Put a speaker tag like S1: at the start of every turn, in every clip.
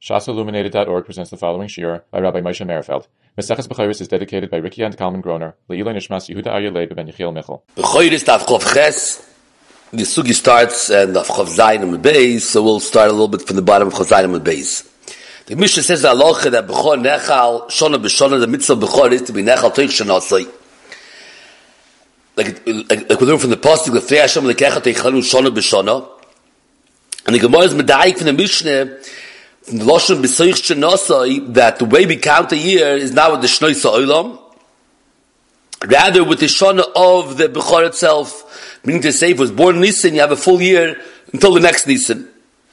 S1: ShasaIlluminated.org presents the following shiur by Rabbi Moshe Merfeld. Maseches Bechorus is dedicated by Ricky and Kalman Groner. Le'iloi Nishmas Yehuda Aryeh Leib ben Yechiel Michel.
S2: Bechorus Daf Chof Ches. The sugi starts and Daf Chof Zayin and Beis, so we'll start a little bit from the bottom of Chof Zayin and Beis. The Mishnah says Aloche that Bechor Nechal Shona B'Shona, the mitzvah Bechor is to be Nechal Toich Shanasai. Like we learn from the pasuk, Lefnei Hashem Lekecha Teichanu Shona B'Shona, and the Gemara is medayik from the Mishnah. From the Lashon B'Soich Shanasai, that the way we count a year is not with the Shnoi Sa'olam, rather with the Shana of the Bechor itself, meaning to say if it was born in Nisan, you have a full year until the next Nisan.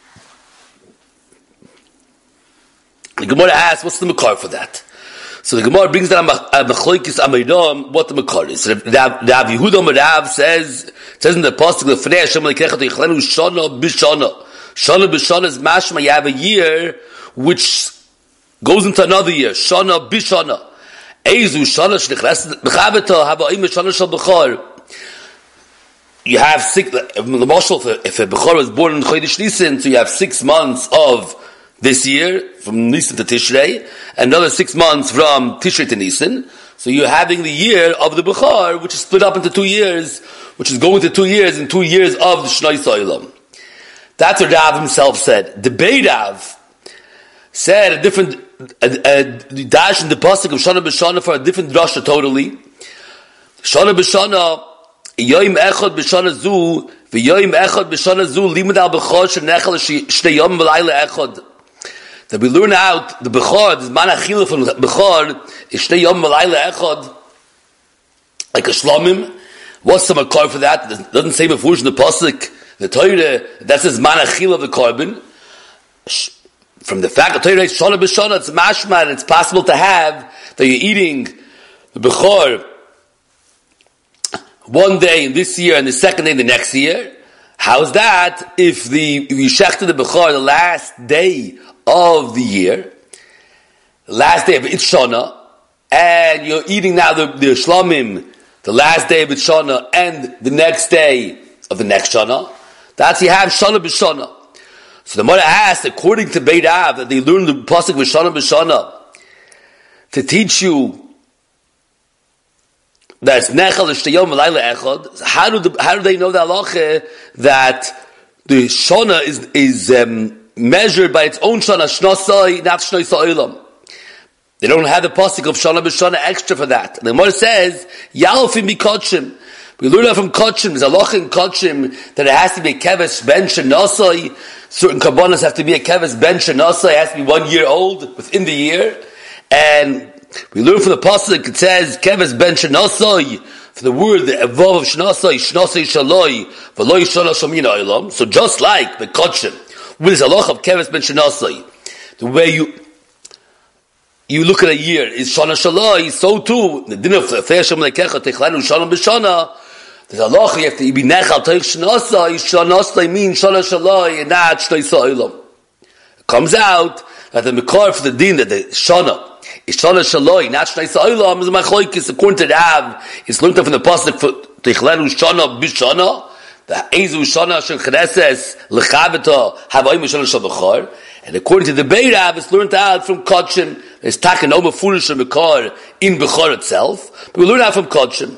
S2: The Gemara asks, what's the Makar for that? So the Gemara brings down Machlokes Amiram, what the Makar is. Rav Yehuda Rav says in the Pasuk, Lefnei Hashem Lekecha Teichanu Shana B'Shana. Shana B'Shana is mashma, you have a year which goes into another year. Shana B'Shana. Eizu Shana Sh'nechres B'Chaveta Hava'im Shana Shal B'Chor. You have if a B'Chor was born in Chodesh Nisan, so you have 6 months of this year, from Nisan to Tishrei, another 6 months from Tishrei to Nisan. So you're having the year of the B'Chor, which is split up into 2 years, which is going to 2 years, and 2 years of the Shnoi Sa'olam. That's what Rav himself said. The Beirav said a different dash in the pasuk of Shana B'Shana for a different drasha totally. Shana B'Shana, Yoim Echad B'Shana Zu, V'Yoim Echad B'Shana Zu, Limud Al B'Chor Shenechal Shnei Yom V'Layla Echad. That we learn out the B'Chor, the Man Achila from B'Chor, is Shnei Yom V'Layla Echad, like a Shlomim. What's the makar for that? It doesn't say before in the pasuk. The Torah, that says manachil of the carbon. From the fact that Torah is shana b'shana, it's mashma, and it's possible to have that you're eating the bechor one day in this year and the second day in the next year. How's that? If you shechted the bechor the last day of the year, the last day of It Shana, and you're eating now the shlomim, the last day of It Shana, and the next day of the next Shana, that's you have Shana B'Shana. So the Mara asked, according to Beit Av, that they learned the pasuk with Shana B'Shana to teach you that it's Nechal Shteyom V'Layla Echad. How do they know the halacha that the Shana is measured by its own Shana, Shnasai, not Shnoi Sa'olam? They don't have the pasuk of Shana B'Shana extra for that. And the Mara says, Yalfim B'Kodshim. We learn that from Kodshim, there's a loch in Kodshim that it has to be a keves ben shenasai. Certain kabbanas have to be a keves ben shenasai. It has to be 1 year old within the year. And we learn from the pasuk, it says keves ben shenasai. For the word, the evav of shenasai, shenasai shaloi, v'loi shana shamina olam. So just like the Kodshim, with a loch of keves ben shenasai, the way you look at a year is shana shaloi, so too the din of Hashem lekecha techlanu shana b'shana. There's a loch, you have to be nechal toich shnasai. Shanasai means shana shaloi and not shnoi sa'olam. It comes out that the makar for the din that the shana is shana shaloi, not shnoi sa'olam, is a machlokes according to Rav. It's learned from the pasuk for techlanu shana b'shana. The ezu shana shechreses lechaveta havayim shana shal b'chor. And according to the Beirav, it's learned out from Kodshim. There's taken no mefurish and makar in Bechor itself, but we learn out from Kodshim.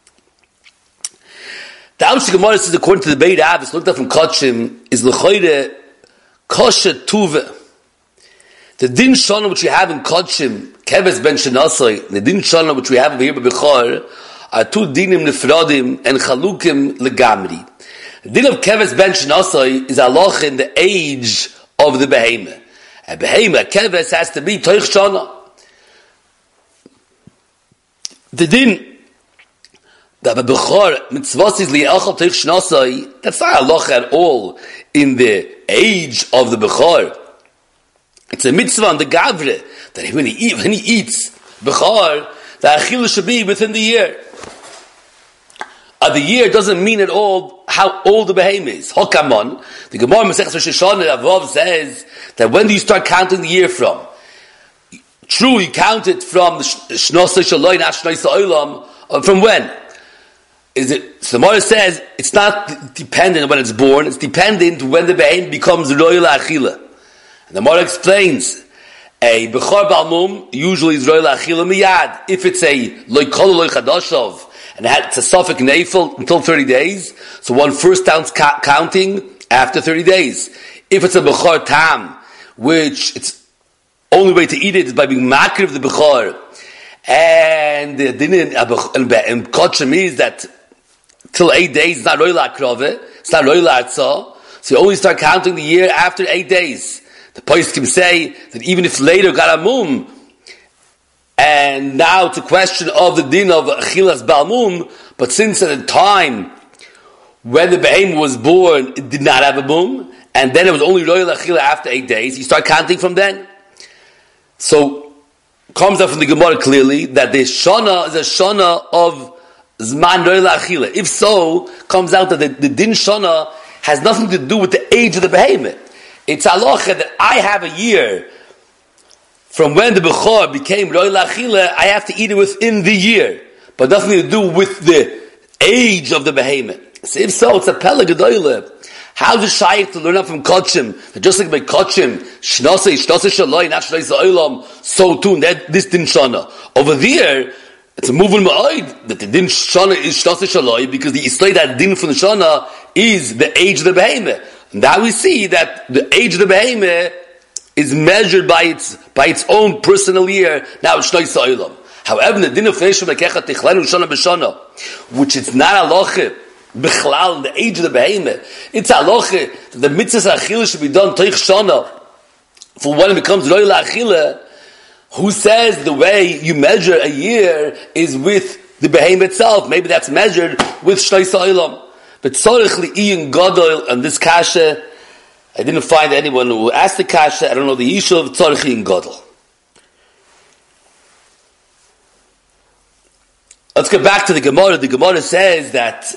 S2: The Amshik Gemara says, according to the Beirav, it's learned out from Kodshim, is l'choire kosher tuve. The din shana which we have in Kodshim, keves ben shenasai, the din shana which we have over here by Bechor, are two dinim nefradim and chalukim legamri. The din of keves ben shenasai is aloch in the age of the behemoth. A behemoth, keves, has to be toich shana. The din that a bechor mitzvos is li'achal toich shnasai, that's not halacha at all in the age of the bechor. It's a mitzvah on the gavre that when he eats bechor, the achila should be within the year. The year doesn't mean at all how old the behemoth is. Hokamon, the Gemara Masechus Rosh Hashanah Avav says that when do you start counting the year from? True, you count it from the Shnosei Shaloi Not Shnoi Sa'olam. From when? Is it? So the Gemara says it's not dependent on when it's born. It's dependent when the behemoth becomes Royal Achila. And the Gemara explains, a Bechor Balmum usually is Roila Achila Miyad. If it's a Loikol Loy Chadashov, and it's a Suffolk Neifel until 30 days, so one first starts counting after 30 days. If it's a Bechor Tam, which it's only way to eat it is by being makir of the Bechor, and the din in Kodshim is that till 8 days it's not Roila Akrove, it's not Roila Atzah, so you only start counting the year after 8 days. The poskim say that even if later got a mum, and now it's a question of the din of Achilas Balmum, but since at the time when the behem was born, it did not have a mum, and then it was only Royal Achila after 8 days, you start counting from then. So, comes out from the Gemara clearly that the Shana is a Shana of Zman Royal Achila. If so, comes out that the din Shana has nothing to do with the age of the behemoth. It's halacha that I have a year from when the Bechor became Royal Achila, I have to eat it within the year, but nothing to do with the age of the behemoth. So if so, it's a Pele Gedoyle. How does Shaykh to learn up from Kodshim? Just like by Kodshim, Shnose Shaloi, not Shnose Olam, so too, this din Shana. Over there, it's a movement ma'od that the din Shana is Shnose Shaloi, because the Islay that din from the Shana is the age of the behemoth. Now we see that the age of the behemoth is measured by its own personal year. Now it's Shnei Sa'ilam. However, the din of Feishim Lekecha Tichlenu Shana B'Shana, which is not halacha b'chlal in the age of the behemoth, it's halacha that the mitzvah achila should be done Toich Shana for when it becomes Royal Achila. Who says the way you measure a year is with the behemoth itself? Maybe that's measured with Shnei Sa'ilam. But Tzorich Li'iyun Gadol, and this kasha, I didn't find anyone who asked the kasha. I don't know the issue of Tzorich Li'iyun Gadol. Let's get back to the Gemara. The Gemara says that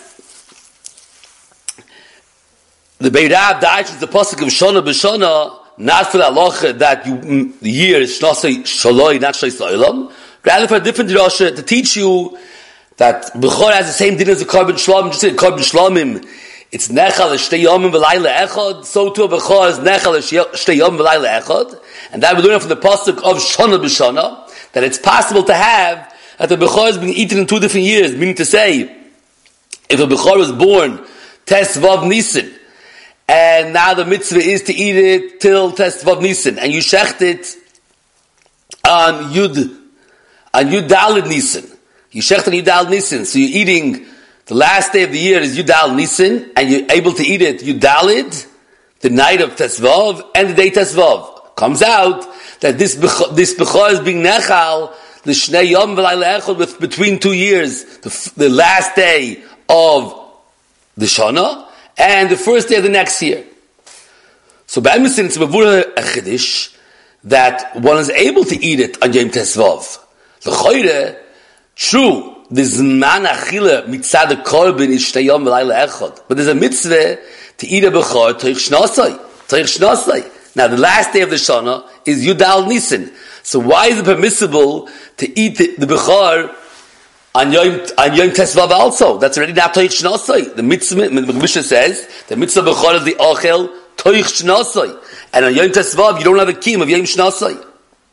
S2: the Beirav Da'ish is the pasuk of Shana B'Shana, not for the halacha that the year is Shnasei Shaloi, not Shnei Sa'ilam, rather for a different drasha to teach you that Bechor has the same din as the Korban Shlomim. Just like Korban Shlomim, it's Nechal Shtei Yomim V'Layla Echad. So too Bechor is Nechal Shtei Yomim V'Layla Echad. And that we learn from the pasuk of Shana B'Shana that it's possible to have that the Bechor is being eaten in 2 different years. Meaning to say, if a Bechor was born Tes Vav Nisan, and now the mitzvah is to eat it till Tes Vav Nisan, and you shecht it on Yud Daled Nisan. You shecht on Yudal Nisan, so you're eating the last day of the year is Yudal Nisan, and you're able to eat it Yudalid, the night of Tesvav, and the day Tesvav. Comes out that this Bechor is being Nechal, the Shnei Yom V'Layla Echad, with between 2 years, the last day of the Shana, and the first day of the next year. So by Emerson, it's a Chiddush that one is able to eat it on Yom Tesvav. The Choyre, true, the Zman Achila mitzad the Korban is Shtei Yom V'Layla Echad. But there's a mitzvah to eat a Bechor Toich Shnasai. Now the last day of the Shana is Yudal Nisan. So why is it permissible to eat the Bechor on Yom Tesvav also? That's already not Toich Shnasai. The mitzvah, the Mishnah says, the mitzvah Bechor is the Ochel Toich Shnasai. And on Yom Tesvav you don't have a kiyum of Yom Shnasai.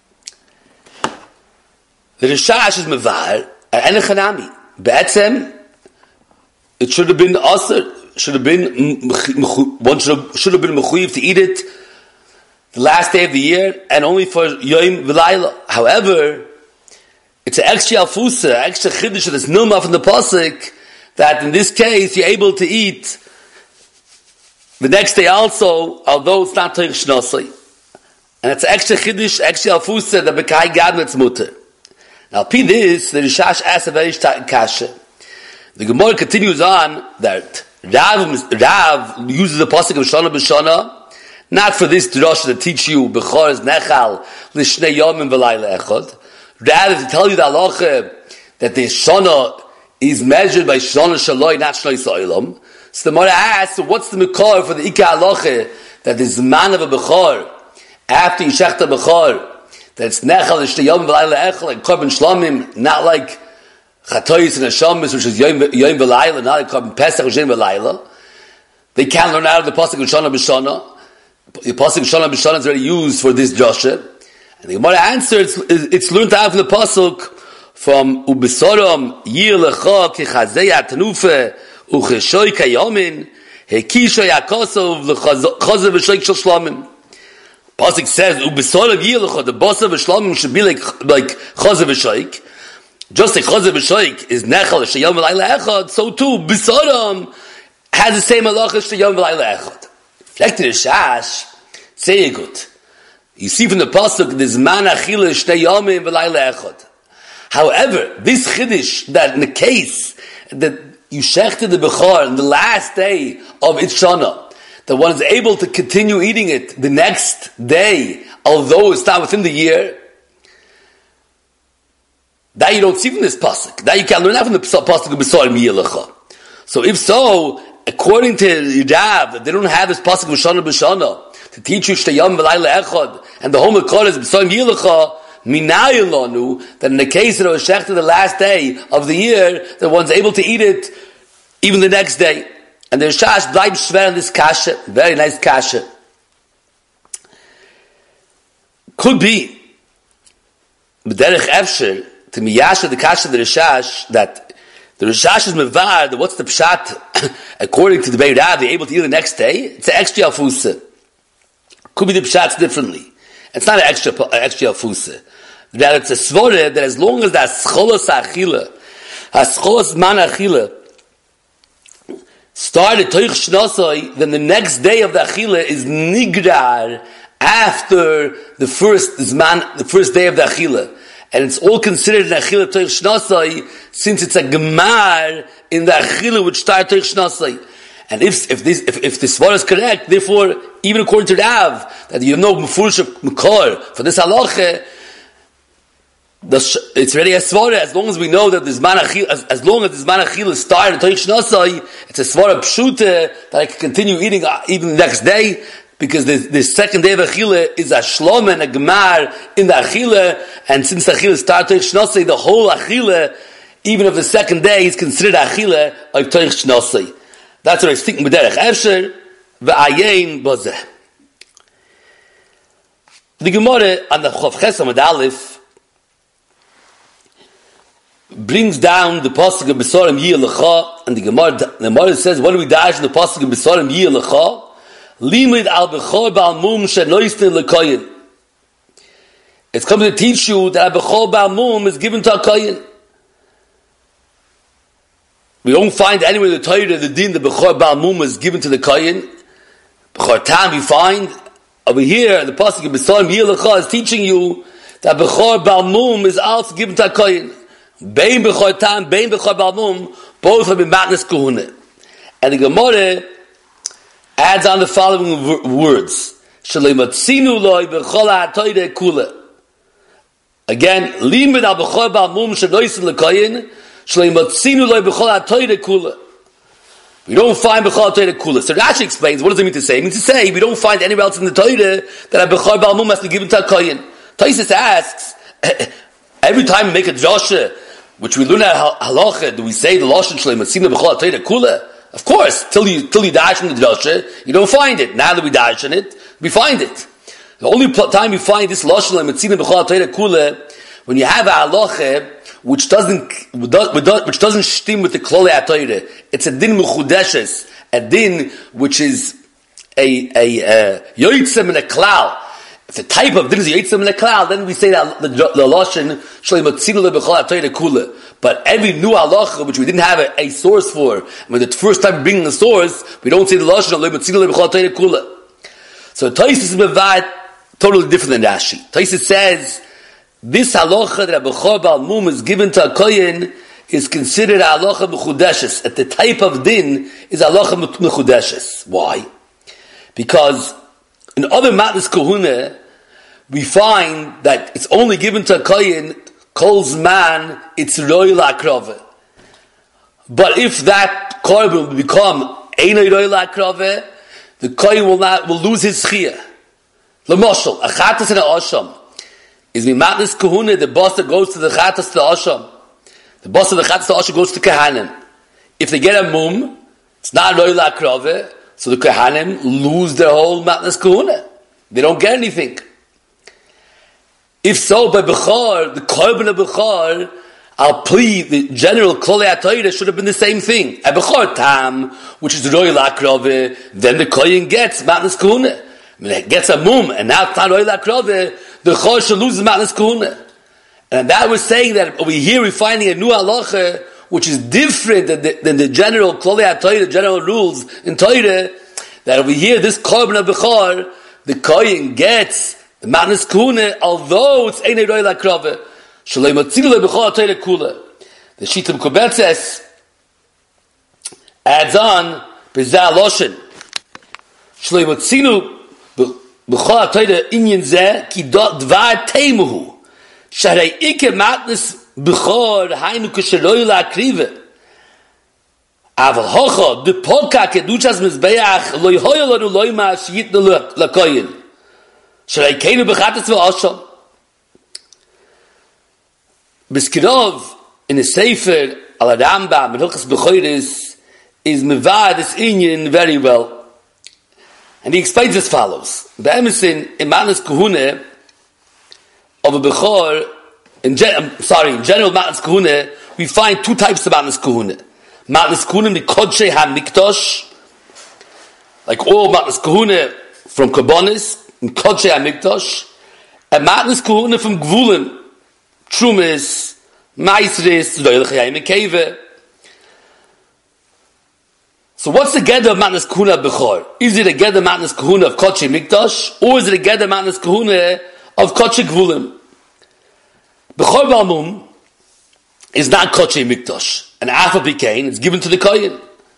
S2: The Rishash is mevar and Echanami. Be'etzem, it should have been asur. Should have been mechuyev to eat it the last day of the year and only for Yom V'Layla. However, it's an extra alfusa, extra chiddush that's nilma from the pasuk that in this case you're able to eat the next day also, although it's not Toich Shnasai. And it's an extra chiddush, extra alfusa that bekai gad metzmuter. mutter. Now, P this, the Rishash asks a very shtat kasha. The Gemara continues on that Rav uses the pasuk of Shana B'Shana, not for this drasha to teach you Bechor is Nechal L'Shnei Yomim V'Layla Echad, rather to tell you the halacha that the Shana is measured by Shana Shaloi, not Shnei Sa'ilam. So the Gemara asks, so what's the Mekor for the Ika halacha that the Zman of a Bechor after you shecht a Bechor, that's Nechal L'Shnei Yomim V'Layla Echad, like Korban Shlomim, not like Chatois and Hashamis, which is Yom V'Layla, not like Korban Pesach, which is Yom V'Layla. They can't learn out of the pasuk of Shana B'Shana. The pasuk Shalom B'Shalom is already used for this drasha, and the Gemara answers it's learned out from the pasuk from Ubesoram Yilecha Kechazei Atanufe Ucheshoy Kayomin Hekisha Yakosov L'Chazav V'Shoik Shel Shlomim. Pasuk says Ubesoram Yilecha, the boss of Shlomim should be like Chazav V'Shoik. Just like Chazav V'Shoik is Nechal Sheyom V'Layla Echad, so too Besoram has the same halacha Sheyom V'Layla Echad. Reflected in Shash, say it good. You see from the pasuk, there's man achila shnei yomim v'layla echad. However, this chiddush that in the case that you shechted the bechor on the last day of its shana, that one is able to continue eating it the next day, although it's not within the year, that you don't see from this pasuk. That you can learn that from the pasuk of Besorim Yilecha. So if so, according to Rav, that they don't have this pasuk of Shana B'Shana to teach you Shtayam V'Layla Echad, and the whole Mekor is B'Sorim Yilecha, Minayilonu, that in the case that it was shechted the last day of the year, that one's able to eat it even the next day. And there's Shash Bleib Shver in this kasha, very nice kasha. Could be B'derech Efsher to Miyasha the kasha of the Rishash, that the Rishash is mevar, what's the pshat? According to the Beit Rav, they're able to eat the next day. It's an extra alfusa. Could be the pshat's differently. It's not an extra alfusa. That it's a svore that as long as that scholos achila, scholos man achila, started toich shnosoi, then the next day of the achila is nigrar after the first day of the achila. And it's all considered an achila toich shnasai, since it's a gemar in the achila which started toich shnasai. And if this one is correct, therefore, even according to Rav, that you have no mefurish mekor for this halacha, it's already a svara. As long as we know that this man achila, as long as this man achila started toich shnasai, it's a svara pshute that I can continue eating even the next day. Because the second day of Achila is a shlom and a gemar in the Achila, and since the Achila started Toich Shnosei, the whole Achila, even of the second day, is considered Achila of Toich Shnosei. That's what I was thinking. B'derech Efsher v'ayein bozeh. The Gemara on the Chof Ches Amud Aleph brings down the pasuk of Besorim Yilecha, and the Gemara says, what do we dash in the pasuk of Besorim Yilecha? Limid al bechor bal mum shenoistin lekoyin. It's coming to teach you that a bechor bal mum is given to a koyin. We don't find anywhere in the Torah the din the bechor bal mum is given to the koyin. Bechor tam we find over here the pasuk of Besorim Yilecha is teaching you that bechor bal mum is also given to a koyin. Bein bechor tam, bein bechor bal mum, both have been matnas kahuna. And the Gemara adds on the following words. Again, limit al b'chol ba'al mum shenoisin l'koyin, shleimatzinu loy b'chol ha'toyre kula. We don't find b'chol ha'toyre kula. So Rashi explains, what does it mean to say? It means to say, we don't find anywhere else in the Torah that a b'chol ba'al mum has to be given to a koyin. Taisus asks, every time we make a drasha, which we learn at halacha, do we say the lashon shleimatzinu b'chol ha'toyre kula? Of course, till you dash in the drasha, you don't find it. Now that we dash in it, we find it. The only time you find this lashon le'metzina b'chol ha'toyre kula, when you have a halacha which doesn't shtim with the klolei ha'toyre. It's a din mechudeshes, a din which is a yoitzem and a klal. If the type of din is yoitzem and a klal, then we say that the lashon shleimatzina b'chol ha'toyre kula. But every new halacha, which we didn't have a source for, when the first time bringing the source, we don't say the lashon le'metzina b'chol ha'toyre kula. So Taisus is mevad totally different than Rashi. Taisus says this halacha that a bechor ba'al mum is given to a kohen is considered a halacha mechudeshes. At the type of din is a halacha mechudeshes. Why? Because in other matnas kahuna we find that it's only given to a kohen calls man it's roy la'akrove. But if that korban will become einay roy la'akrove, the kohen will lose his chiyah. L'moshel, a chatas and a asham is mimatnis kahuna. The boss that goes to the chatas to the asham, the boss of the chatas to the asham goes to kahanim. If they get a mum, it's not roy la'akrove, So the Kohanim lose their whole Matnas Kahuna. They don't get anything. If so, by Bechor, the Korban of Bechor, I'll plead the general Klolei HaTorah should have been the same thing. A Bechor Tam, which is the Roy Lakrove, then the Kohen gets Matnas Kahuna. I mean, it gets a mum, and now it's not Roy Lakrove, the Chor should lose the Matnas Kahuna. And that was saying that over here we're finding a new halacha, which is different than the general Klolei HaTorah, the general rules in Torah, that over here, this Korban of Bechor, the Kohen gets the Matnas Kahuna, although it's Einei Roy Lakrove. Shalei Matzilu Bechor HaTorah Kula. The Shittim Kobetzes adds on, Bezah Loshen. Shalei Matzilu Bechor HaTorah Inyan Zeh, Ki Dvar Teimuhu. Sharei Ike Matnas Bechor, Hainu Kesheroy Lakrive. Aval Hocha, the Polka Kedushas Mizbeach, Loi Hoyolonu Loima Shiyitnu Lakoyin. Sharei Keinu Bechatas V'Osham. Biskirov, in a Sefer, Al Rambam, Hilchas Bechoris, is Mevad this Inyan very well. And he explains as follows. Be'emesin, in Matnas Kahuna, of a Bechor, in general Matnas Kahuna, we find two types of Matnas Kahuna. Matnas Kahuna Mikodshei HaMikdosh, like all Matnas Kahuna from Karbonis, Mikodshei HaMikdosh, and Matnas Kahuna from Gvulim, Trumis, Maisris, Royal Chayim Keve. So what's the Geder of Matnas Kahuna Bechor? Is it a Geder Matnas Kahuna of Kodshei Mikdosh, or is it a Geder Matnas Kahuna of Kodshei Gvulim? Bechor Balmum is not Kodshei Mikdosh. And Alpha Bikain is given to the Kohen.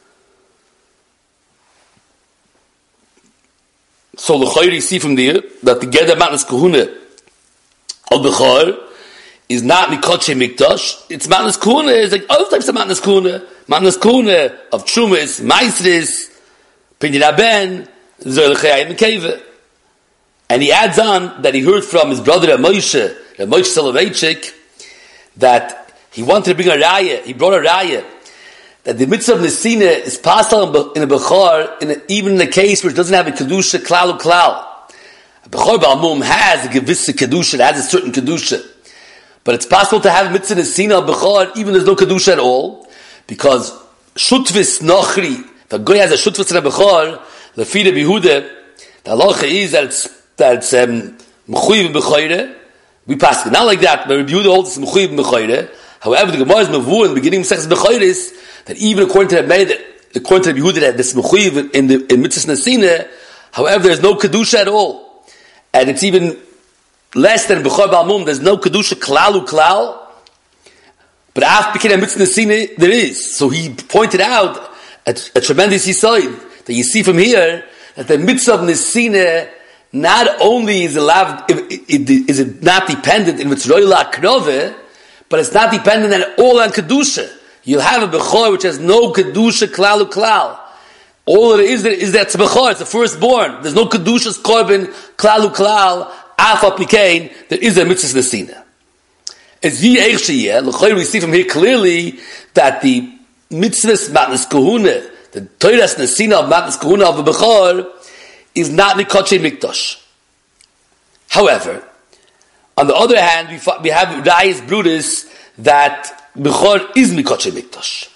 S2: So the Chayri see from there that the Geder Matnas Kahuna of Bechor is not Kodshei Mikdosh. It's Matnas Kahuna, it's like other types of Matnas Kahuna. Matnas Kahuna of Trumis, Maisris, Pinyin Aben, Zoyel Chayim Keve. And he adds on that he heard from his brother Moshe Soloveitchik, that he wanted to bring a raya. He brought a raya that the mitzvah of Nesina is possible in a Bechor, even in a case where it doesn't have a kedusha klal uklal. A Bechor Balmum has a gewisse kedusha, it has a certain kedusha, but it's possible to have mitzvah Nesina of Bechor even there's no kedusha at all, because shutvis nochri. If a guy has a shutvis in a Bechor, lefida bihude, the halacha is that it's mechuyev b'choyre. We pass it not like that, but Rabbi Yehuda holds it's mechuyev b'choyre. However, the Gemara is mavur in the beginning of Sechus Bechayris that even according to Rabbi Yehuda that this mechuyev in mitzvah Nesina, however, there's no kedusha at all, and it's even less than Bechor Balmum. There's no kedusha klal uklal, but after becoming mitzvah Nesina, there is. So he pointed out a tremendous yisoid that you see from here that the mitzvah of Nesina not only is allowed, is it not dependent in mitzvah Krove, but it's not dependent at all on kedusha. You'll have a bechor which has no kedusha klal uklal. All it is that it's a bechor, it's a firstborn. There's no kedusha's korban klal uklal. Afal pikein, there is a mitzvah nesina. As we see from here clearly that the mitzvah matnas kahuna, the Torah's nesina of matnas kahuna of the bechor, is not Kodshei Mikdosh. However, on the other hand, we have Rayis Brutus that Bechor is Kodshei Mikdosh.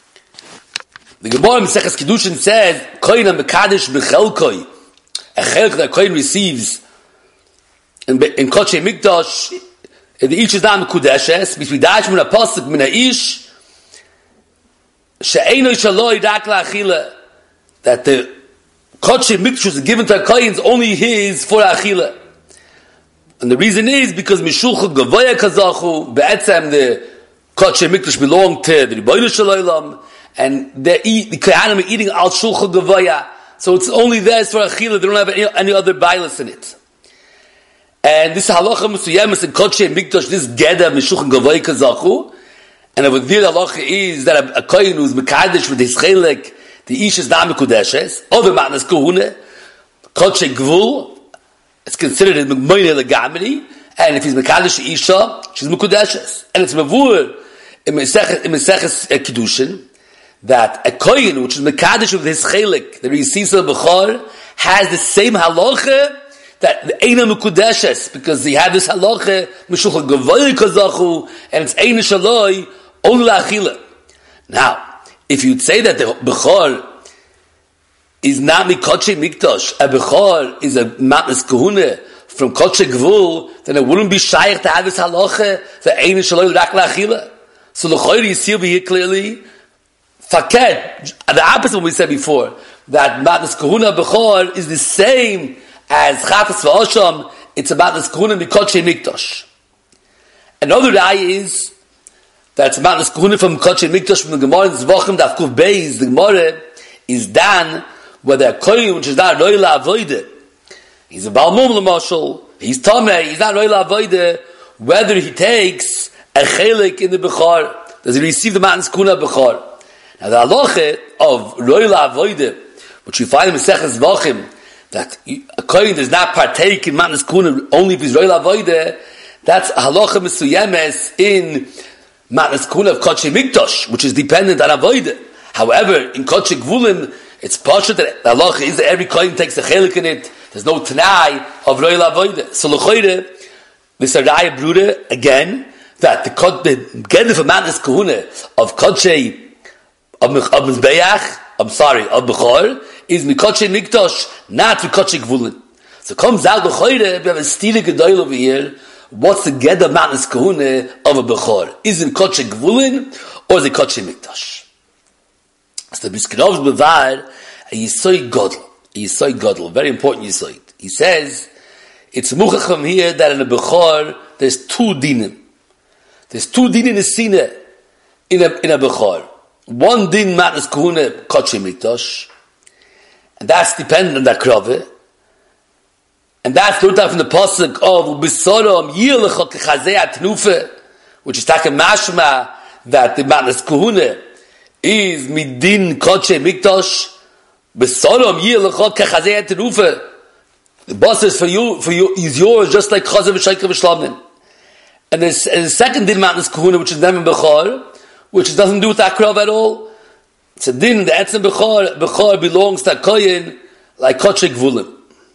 S2: The Gemara in Maseches Kiddushin says, Kohen HaMekadesh B'chelkoi, a chelk that Kohen receives in Kodshei Mikdosh, the ish is not Mekudeshes, between Dash Min HaPosuk Min HaIsh, She'enoi Shaloi Rak La'achila, that the Kodshei Mikdosh is given to a Kohen is only his for Achila. And the reason is because Mishulchut Gavoya Kazachu, Be'etzem the Kodshei Mikdosh belong to the Rebbeinu Shalom, and the Kohanim are eating Al Shulchut Gavoya. So it's only theirs for Achila, they don't have any other bias in it. And this halacha Musuyemus in Kodshei Mikdosh, this Geda Mishulchut Gavoya Kazachu, and over there the halacha is that a Kohen who's Mekadesh with his Chelek, the ish is not Mekudeshes, other matnas kahuna, Kodshei Gvul, it's considered a Mekmoyne Legamri, and if he's Mekadesh Isha, she's Mekudeshes. And it's Mavur in Maseches Kiddushin, that a kohen, which is mekadosh with his chelik, that receives a bechor, has the same halacha that the eina mekudeshes, because he had this halacha mishulchan gavoy kazachu, and it's eina shaloi only la'achila. Now, if you'd say that the bechor is not mikoche mikdash, a bechor is a matnas kahuna from koche gvul, then it wouldn't be shaykh to have this halacha the eina shaloi rak la'achila. So the choyr you see over here clearly. Faket, the opposite of what we said before, that matnas kahuna bechor is the same as chatas v'osham. It's about matnas kahuna mikoche mikdash. Another eye is that it's matnas kahuna from mikoche mikdash from the Gemara in Zvachim Daf Kuf Beis. The Gemara is done whether a kohen which is not roy la'avodah, he's a balmum l'mashal, he's tameh, he's not roy la'avodah, whether he takes a chelik in the bechor, does he receive the matnas kahuna bechor? Now the halacha of roy la'avodah, which you find in Maseches Zvachim, that a kohen does not partake in matnas kahuna only if he's roy la'avodah, that's a halacha mesuyemes in matnas kahuna of kodesh mikdash, which is dependent on avodah. However, in kodesh gvulim, it's partial that the halacha is that every kohen takes a chelik in it. There's no tanai of roy la'avodah. So l'choyre, this araya bruda again that the gedder for matnas kahuna of kodesh of mizbeach, of bechor, is mikodesh mikdash, not mikodesh gvulim. So comes out l'choyre, we have a stila gedoil over here. What's the gedder of matnas kahuna of a bechor? Is it kodesh gvulim or is it kodesh mikdash? So the Biskinov bevar a yisoy godel, very important yisoy. He says it's muchach from here that in a bechor there's two dinim. There's two dinim nesina in a bechor. One din matnas kahuna kodesh mikdash, and that's dependent on that krove, and that's learned out from the pasuk of bisorom yilachot kechazei atnufa, which is taken mashma that the matnas kahuna is midin kodesh mikdash. Besorom yilachot kechazei atnufa. The boss is for you is yours just like chazav v'shaykah v'shlamim. And the second din matnas kahuna, which is never bechor, which doesn't do with that krav at all. It's a din, the etzem bechor belongs to a kohen like kodesh gvulim.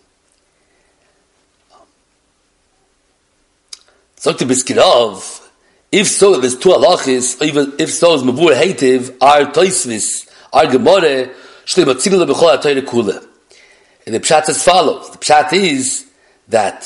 S2: So to Biskirov, if so, there's two halachis, even if so, is mavur heitiv, our toisvis, our gemore, shlei matzilul bechor ha-toyre kula. And the pshat as follows. The pshat is that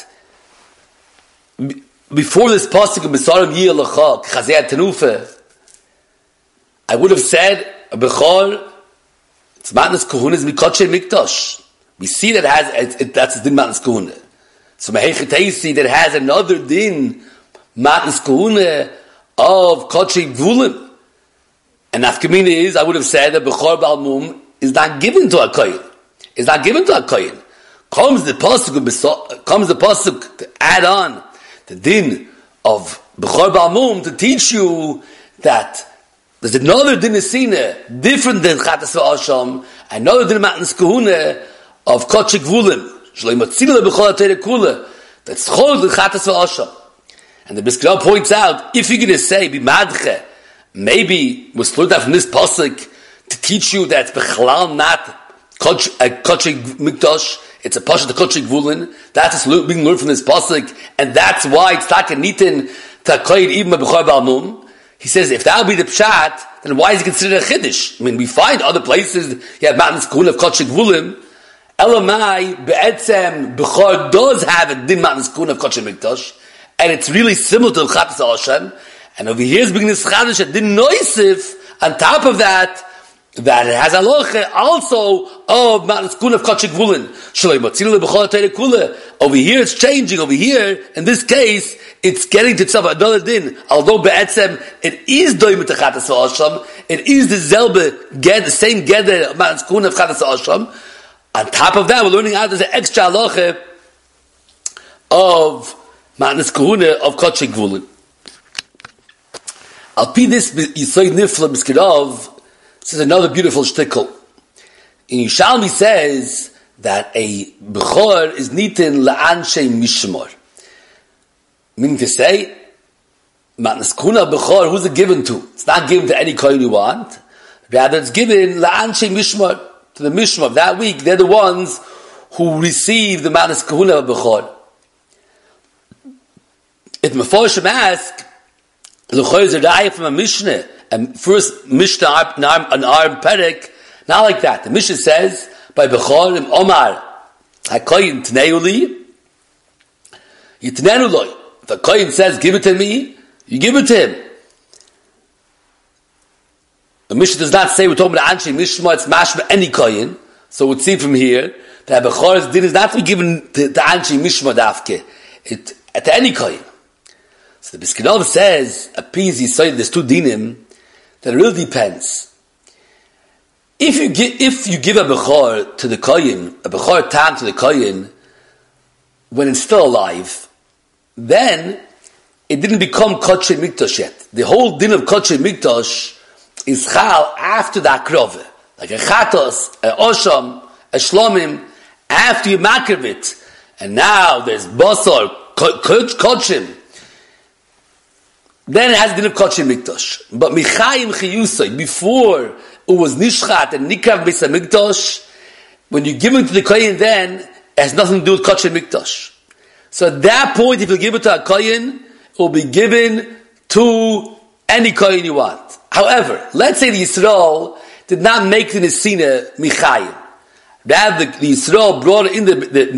S2: before this pasuk of Besarim Yilachah Chazei Tenufa, I would have said a bechor, it's matnas kahuna is mikodesh mikdash. We see that that's a din matnas kahuna. So Mehechet that has another din matnas kahuna of kodesh gvulim. And nafkamina is, I would have said that bechor balmum is not given to a kohen. It's not given to a kohen. Comes the pasuk to add on the din of bechor balmum to teach you that there's another din nesina different than chatas v'asham, another din matnas kahuna of kodesh gvulim. Shlei matzilul bechor ha-toyre kula. That's chol the chatas v'asham. And the Biskra points out, if you're going to say bimadche, maybe was learned out from this pasuk to teach you that it's bechlal not kodesh mikdash, it's a pasuk to kodesh gvulin. That's being learned from this pasuk, and that's why it's not nitin to kohen even a bechor balmum. He says, if that would be the pshat, then why is it considered a chiddush? I mean, we find other places you have matnas kahuna of kodesh gvulim. Elamai be'etzem bechor does have a din matnas kahuna of kodesh mikdash, and it's really similar to chatas Hashem. And over here is beginning this chadash that din noisif. On top of that it has halacha also of matnas kahuna of kodesh gvulin. Shlei matzilul bechor ha-toyre kula. Over here it's changing. Over here, in this case, it's getting to itself another din. Although be'etzem it is doim to chatas Hashem, it is the zelbe get the same geder of matnas kahuna of chatas Hashem. On top of that, we're learning out there's an extra halacha of matnas kahuna of kodesh gvulin. Al pi this yisoy nifla Biskirov, this is another beautiful shtickle. In Yishalmi says that a bechor is nitin la'anshe mishmor. Meaning to say, matnas kahuna bechor, who's it given to? It's not given to any kohen you want. Rather, it's given la'anshe mishmar, to the mishmar of that week. They're the ones who receive the matnas kahuna of Bechor. If Meforshim ask, l'chor is a raya from a Mishnah, and first Mishnah an arm perek, not like that. The Mishnah says, by Bechor im Omar, HaKoyin Tneuli, Yitnenu loy. If the Koyin says, give it to me, you give it to him. The Mishnah does not say we're talking about Anshe Mishma, it's Mashma any Koyin. So we'll see from here that Bechor's din is not to be given to Anshe Mishma Dafke, to any Koyin. So the Biskinov says, appease Yisrael, there's two dinim, that it really depends. If you give a Bechor to the Koyin, a Bechor tam to the Koyin, when it's still alive, then it didn't become Kodshe Mikdash yet. The whole din of Kodshe Mikdash is Chal after the Akrove. Like a Chatos, a Osham, a Shlomim, after you makrav it. And now there's Basar, Kodshim. Then it has the din of Kodshe Mikdash. But Michayim Chiyusay, before it was Nishchat and Nikrav Beis HaMikdash, when you give it to the Kohen then, it has nothing to do with Kodshe Mikdash. So at that point, if you give it to a Kohen, it will be given to any Kohen you want. However, let's say the Yisrael did not make the Nesina Michayim. Rather, the Yisrael brought in the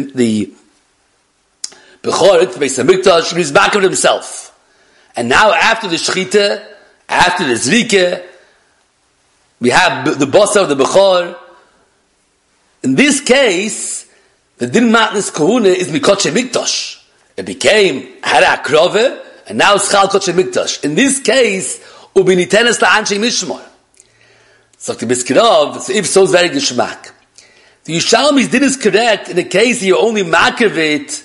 S2: Bechor to Beis HaMikdash, he was back of himself. And now after the Shechita, after the Zrike, we have the Basar of the Bechor. In this case, the Din Matnas Kahuna is Mikodshe Mikdash. It became Hara Krove, and now it's Chal Kodshe Mikdash. In this case, Ubi Nitenes LaAnshe Mishmar. So the Biskirov, so if so, is very Geshmak. The Yishalmi's Din is correct in the case you only makrav it.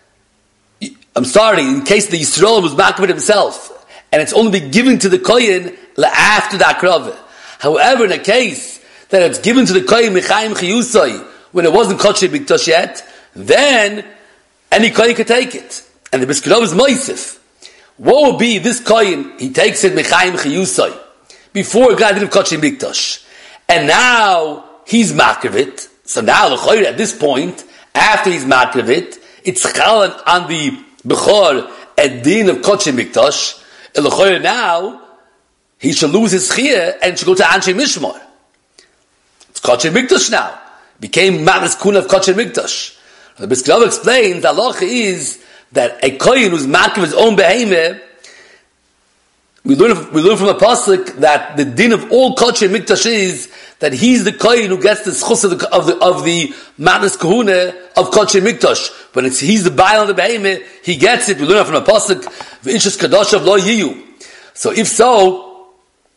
S2: In case the Yisrael was makrav himself, and it's only been given to the Kohen after the Akrove. However, in a case that it's given to the Kohen Michayim Chiyusay, when it wasn't Kodshe Mikdash yet, then any Kohen could take it. And the Biskirov is Moisef. What will be this Kohen? He takes it Michayim Chiyusay before God did Kodshe Mikdash, and now he's makrav it. So now the at this point, after he's makrav it, it's chal on the Bechor at din of Kodshe Mikdash. And now he shall lose his chiyah and should go to Anshe Mishmar. It's Kodshe Mikdash now. Became Matnas Kun of Kodshe Mikdash. The Biskirov explains the halacha is that a kohen who's makrav his own behemah, we learn from a pasuk that the din of all Kodshe Mikdash is that he's the kohen who gets the schus of the matnas kahuna of Kodshe Mikdash. When he's the baal of the behemah, he gets it. We learn from a pasuk v'inshas kadosh of lo yiyu. So if so,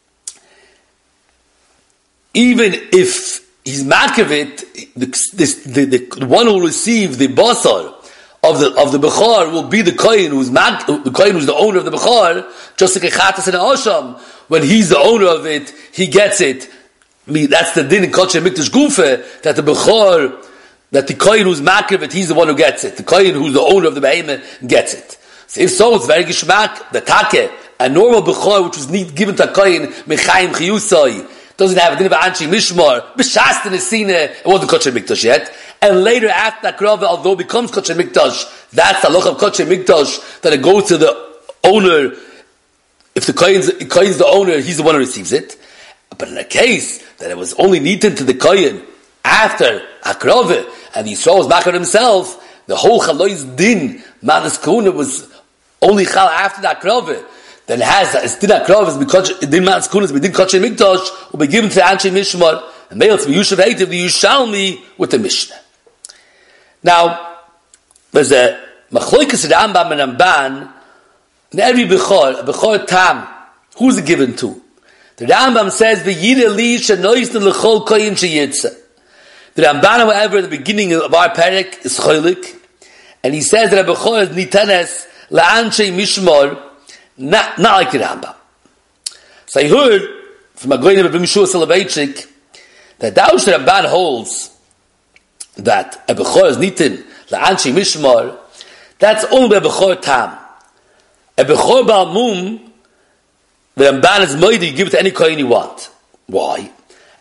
S2: even if he's makrav it, the one who will receive the basar of the Bechor will be the Kohen who's the owner of the Bechor, just like a Chatas and a Osham. When he's the owner of it, he gets it. That's the din in Kodshe Mikdash Gufa, that the Bechor, that the Kohen who's makrav it, he's the one who gets it. The Kohen who's the owner of the Behemoth gets it. So if so, it's very Geshmak, the Take, a normal Bechor which was given to a Kohen, Mechayim Chiyusay, doesn't have a din of Anshe Mishmar, B'shas the Nesina, it wasn't Kodshe Mikdash yet. And later after Akrava, although it becomes Kodshe Mikdash, that's the loch of Kodshe Mikdash, that it goes to the owner. If the Kohen's the owner, he's the one who receives it. But in a case that it was only needed to the Kohen after Akrava, and the Yisrael was back on himself, the whole Chaloi's din, Matnas Kahuna, was only Chal after the Akrava. Then it has, it's din Akrava, because din Matnas Kahuna, din Kodshe Mikdash, will be given to Anshe Mishmar, and may it's Yushav Heitiv, the Yushalmi, with the Mishnah. Now, there's a Machloikas Rambam and Ramban in every Bechor Tam. Who's it given to? The Rambam says, "V'yireh li shenoisnu l'chol koyin sheyitza." The Ramban, however, at the beginning of our parak is cholik, and he says that a Bechor is nitanes la'anshe mishmor, not like the Rambam. So I heard from a goyin of Rabbi Mishua Soloveitchik that Daush Ramban holds that a Bechor is nitin la'anshe mishmor. That's only a Bechor Tam. A Bechor Baal Mum, the Ramban is moidi, you give it to any kohen you want. Why?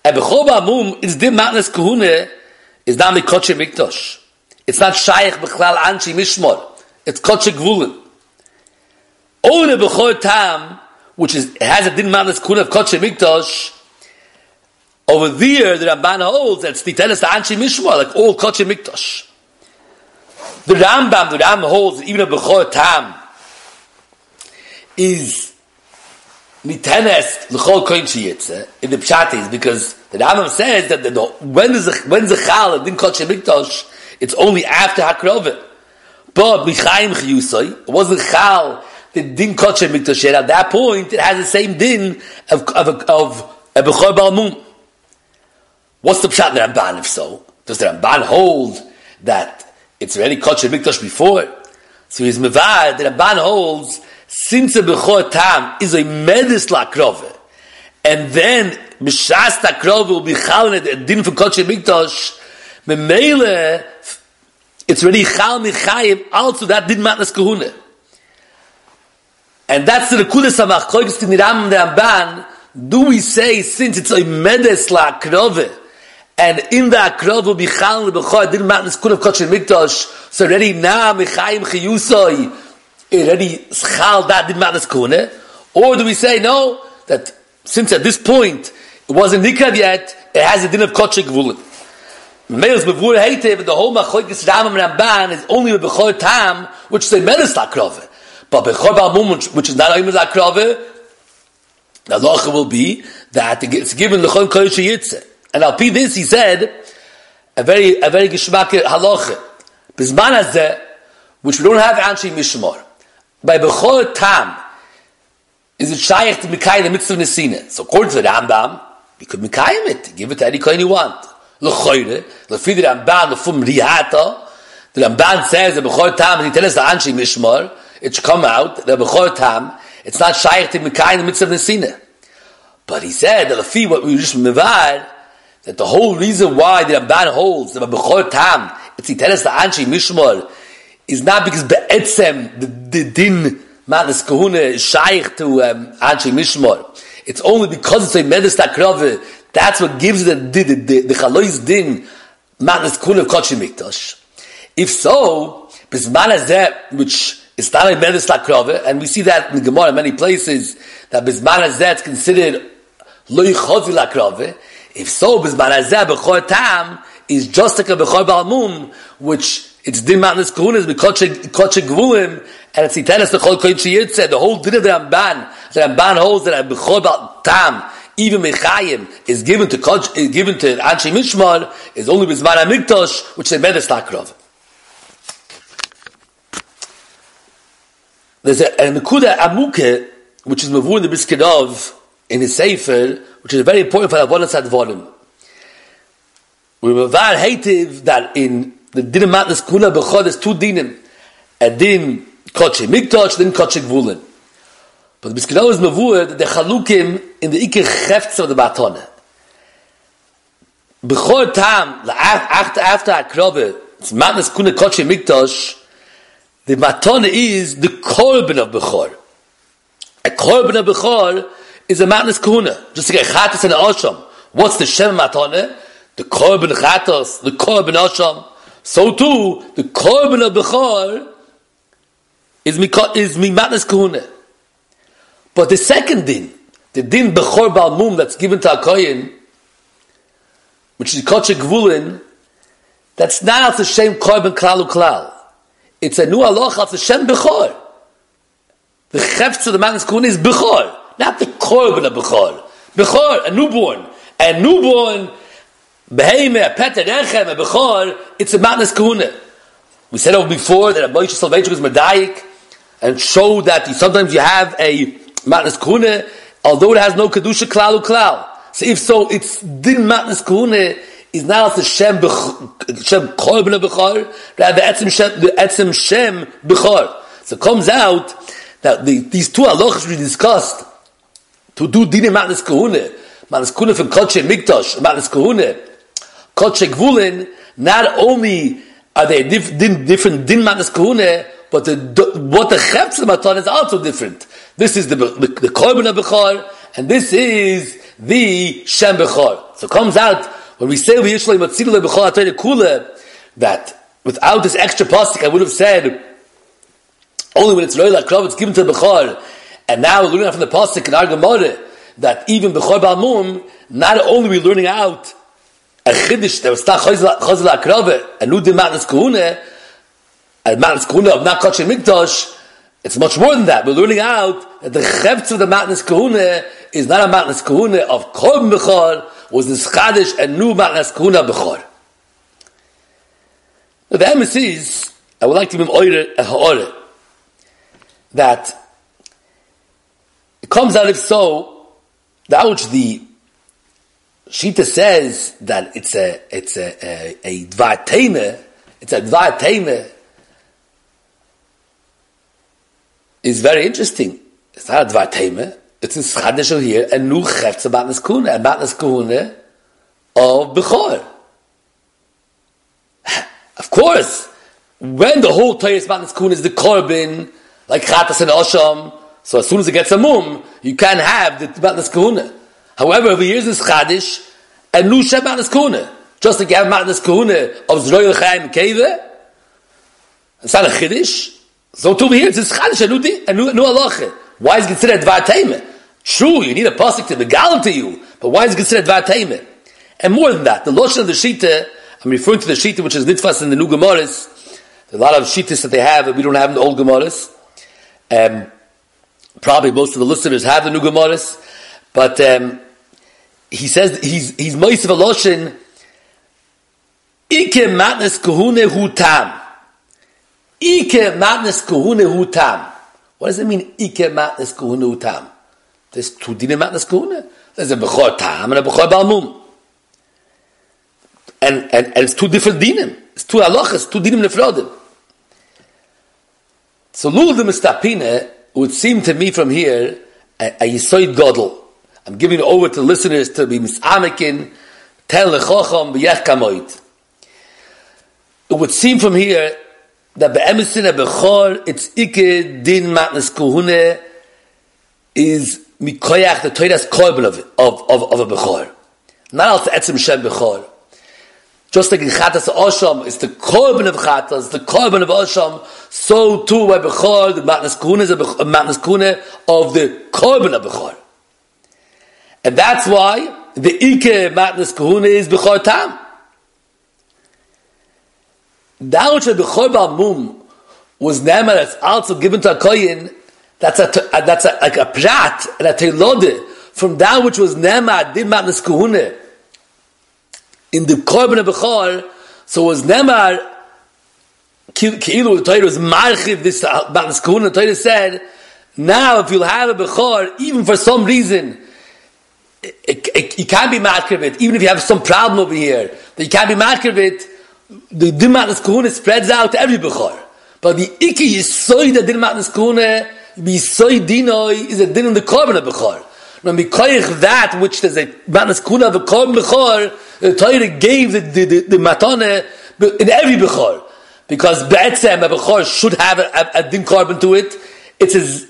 S2: And Bechor Ba'amum is Din Matnas Kahuna is not Mikotche Mikdosh. It's not Shaykh Bechlal Anshi Mishmor. It's Kotche Gvulin. Only Bechor Tam, which has a Din Matnas Kahuna of Kotche Mikdosh, over there the Ramban holds that it's Titeles Anshi Mishmor, like all Kotche Mikdosh. The Ram holds that even a Bechor Tam is Nitenes l'chol koin sheyitze in the pshat is because the Rambam says that when the chal din kol shemikdosh it's only after hakrove. But michayim chiyusay it wasn't chal the din kol shemikdosh yet. At that point it has the same din of a bechor balmum. What's the pshat in the Ramban? If so, does the Ramban hold that it's already kol shemikdosh before? So he's mevad. The Ramban holds. Since a Bechor Tam is a medis lakrove, and then Mishas Takrove will be chaled a din for Kodesh Mikdash, Memele, it's already chal michayim, also that din matnas kahuna. And that's the Nekudas HaMachlokas in the Rambam and the Ramban. Do we say, since it's a medis lakrove, and in the akrove will be chaled the Bechor din matnas kahuna of Kodesh Mikdash, so already now michayim chiyusoi, already schal that did matnas kahuna, or do we say no, that since at this point it wasn't nikad yet, it has a din of kotche gvulin. Meils bevur heitev, the whole machlokes Rambam and Ramban is only with bechor tam, which is a medis lakrove, but bechor balmum, which is not a medis lakrove, the halacha will be that it's given l'chol kodesh yitze. And al pi this he said a very geshmak halacha bizman hazeh, which we don't have Anshi Mishmor. By Bechor Tam, is it shaykh to Mikayim the mitzvah Nesina? So according to the Rambam, you could Mikayim it, give it to any coin you want. L'choyre, l'fi the Rambam, l'fum rihata, the Ramban says the Bechor Tam, and he tells us the Anshi Mishmor, it should come out, the Bechor Tam, it's not shaykh to Mikayim the mitzvah Nesina. But he said, that l'fi, what we just mevar, that the whole reason why the Ramban holds the Bechor Tam, it's he tells us the Anshi Mishmor, is not because be'etzem the din matnas kahuna is shaykh to Anshi Mishmor. It's only because it's a medis takrove. That's what gives the chalois din matnas kahuna of Kodesh Mikdash. If so, bisman hazeh, which is not a medis takrove, and we see that in the Gemara in many places that bisman hazeh is considered loy chozi lakrove. If so, bisman hazeh bechor tam is just like a bechor balmum, which it's din matnas kahuna is kotche gvulim, and it's itenes the chol kodesh yitze. The whole din of the Ramban holds that a bechor tam, even mechayim, is given to Anshi Mishmor, is only with zman hamikdash, which is medis lakrov. There's a nekuda amuke, which is mavur in the Briskadov in his sefer, which is very important for avodas advarim. We mevar heitiv that in the din matnas kahuna bechor there's two dinim, a din kotche mikdash, din kotche gvulin. But the Briskadov is mavur the chalukim in the ikir chefts of the batone. Bechor tam after akrove, it's matnas kahuna kotche mikdash. The matone is the korban of bechor. A korban of bechor is a matnas kahuna, just like a chatos and an osham. What's the shem matone? The korban chatos, the korban osham. So too, the korban of bechor is matnas kahuna. But the second din, the din bechor balmum that's given to a kohen, which is kotche gvulin, that's not the same korban klal uklal. It's a new halacha of the Shem Bechor. The chefts of the matnas kahuna is Bechor, not the korban of Bechor. Bechor, a newborn. A newborn, behemoth, a pet, a rechem, a Bechor, it's a matnas kahuna. We said over before that a Moshe Soloveitchik was medayik and showed that sometimes you have a matnas kahuna, although it has no kedusha klal uklal. So if so, it's din matnas kahuna is now the Shem Korban of Bechor, rather the Etzem Shem Bechor. So it comes out that these two halachas we discussed to do din matnas kahuna from Kodesh Mikdash, matnas kahuna, Kodesh Gvulin. Not only are they different din matnas kahuna, but what the chefs of matan is also different. This is the Korban of Bechor, and this is the Shem Bechor. So it comes out, when we say that without this extra pasuk, I would have said, only when it's Royal Akrav, it's given to the Bechor. And now we're learning out from the pasuk in our Gemara, that even Bechor Balmum, not only are we learning out a Chiddush, that was Stach Chazal Akrav, a new Matnas Kahuna, a Matnas Kahuna of not Kach Mikdash. It's much more than that. We're learning out that the Chefetz of the Matnas Kahuna is not a Matnas Kahuna of Korban Bechor, was this Chadish, a new Matnas Kahuna Bechor. Now the emes is, I would like to give him a ha'orah, that it comes out if so, that which the Shita says that it's a Dvar Teimeh, it's a Dvar Teimeh, is very interesting. It's not a Dvar Teimeh, it's in Schadishel here, a new Chefetz of Matnas Kahuna, a Matnas Kahuna of Bechor. Of course, when the whole Torah Matnas Kahuna is the Korban, like Chatas and Osham, so as soon as it gets a mum, you can't have the Matnas Kahuna. However, over years this Chadish, a new Shem Matnas Kahuna. Just like you have Matnas Kahuna of Zroyel Chaim and Keveh, it's not a Chiddush. So to over here, it's this Chadish, a new halacha. Why is it considered Dvar Teimeh? True, you need a pasuk to begal to you, but why is it considered Dvar Teimeh? And more than that, the Lashon of the Shita, I'm referring to the Shita which is Nitfas in the new Gemaras. There are a lot of Shitas that they have that we don't have in the old Gemaras. Probably most of the listeners have the new Gemaras, but he says he's Moisef Aloshin Ike Matnas Kahune Hu Tam. Ike Matnas Kahune Hu Tam. What does it mean? Ike Matnas Kahune Hu Tam. There's two dinim Matnas Kahune. There's a Bechor Tam and a Bechor Balmum. And it's two different dinim. It's two halachas, two dinim nefrodim. So Lul de Mistapine would seem to me from here a Yisoid Godel. I'm giving it over to listeners to be misamekin, tel lechochom b'yech kamoid. It would seem from here that be'emesin bechor it's ike din matnas kahune is mikoyach the toidas korban of a bechor. Not also etzim shem bechor. Just like in Chatas Osham, it's the Korban of Chatas, the Korban of Osham, so too by Bechor, the Matnas Kahuna is a Matnas Kahuna of the Korban of Bechor. And that's why the Ike Matnas Kahuna is Bechor Tam. That which the Bechor Balmum was Neman, that's also given to a Koyin, that's like a Prat, and a Teilode, from that which was Neman, did Matnas Kahuna, in the Korban of Bechor, so was Nemar, Ki'ilu, the Torah was Marchiv, this Matnas Kahuna, the Torah said, now if you'll have a Bechor, even for some reason, you can't be Marchiv it, even if you have some problem over here, that you can't be Marchiv it, the Din Matnas Kahuna spreads out to every Bechor. But the Iki Yisoy, the Din Matnas Kahuna, Yisoy Dinoi, is a Din in the Korban of Bechor. Now, mikoyich that which there's a Matnas Kahuna of a Korban Bechor, the Torah gave the matane in every Bechor, because be'etzem a Bechor should have a din Korban to it. It's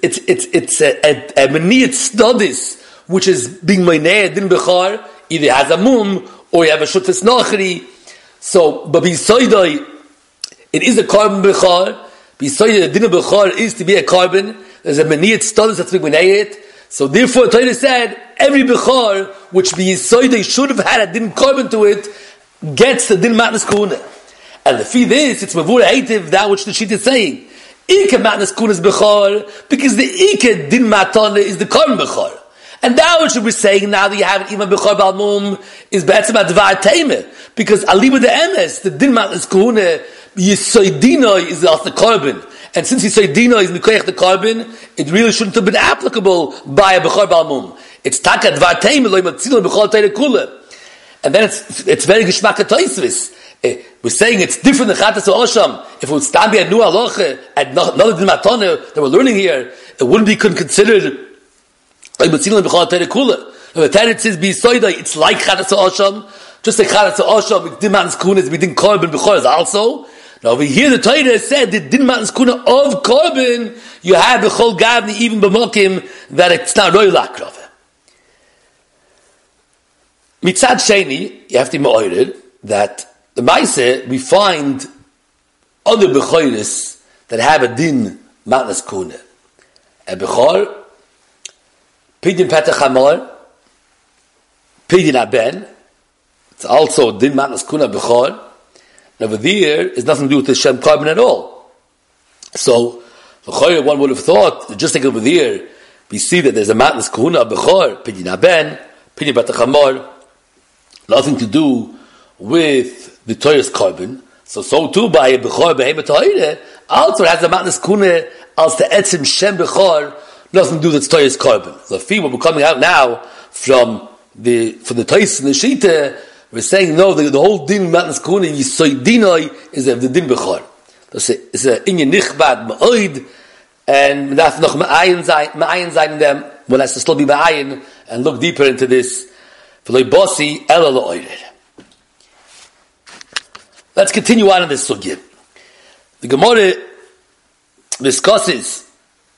S2: a meniyat studies which is being meineh din Bechor. Either has a mum or you have a shutas nachri. So, but bisoidoi, it is a Korban Bechor. Bisoidoi, the din of Bechor is to be a Korban. There's a meniyat studies that's being meineh it. So therefore, Torah said, every Bechor, which the Yisoidei should have had a din Korban to it, gets the din Matnas Kahuna. And the fee this, it's Mavura Heitiv, that which the Shita is saying. Ike Matnas Kahuna is Bechor, because the Ike din Matana is the Korban Bechor. And that which we're saying now that you have an Imam Bechor Balmum is Be'etzem Advar Teimeh, because Aliba de Emes, the din Matnas Kahuna, Yisoidinoi is also the Korban. And since Yisoidino is Mikoyach the Korban, it really shouldn't have been applicable by a Bechor Balmum. It's Taka Dvar Teimeh lo Yimatzilon Bechor Teireh Kula. And then it's very Geshmak HaToisvis. We're saying it's different than Chatas Osham. If it would stand be a new halacha, and another din matana that we're learning here, it wouldn't be considered like Yimatzilon Bechor Teireh Kula. The Torah says B'Yisoidai, it's like Chatas Osham, just like Chatas Osham, Din Matnas Kahuna is B'Din Korban Bechor is also. Now over here the Torah said that Din Matnas Kahuna of Korban, you have the Chol Gavni even b'mokim that it's not Royal Akrav. Mitzad Sheni, you have to be ma'ored that the Maaseh, we find other Bechoros that have a din matnas kuna. A Bechor, Pidin Petach Hamor, Pidin Aben, it's also din matnas kuna Bechor. And over there, it's nothing to do with the Shem Carbon at all. So, Bechor, one would have thought, just like over there, we see that there's a matnas kuna Bechor, Pidin Aben, Pidin Petach Hamor, nothing to do with the Torah's carbon. So too by a Bechor Behemoth Torah also has a matnas kuna as the etzim Shem Bechor, nothing to do with Torah's carbon. The fee what we're coming out now from the Toys and the Shita, we're saying no, the whole din matnas kuna Yisoy Dinoi is the din Bechor. It's a inyan nichbad ma'oid, and that's noch ma'ayin zayin in them. One has to still be ma'ayin and look deeper into this. V'loy ela la'oired. Let's continue on in this sugya. The Gemara discusses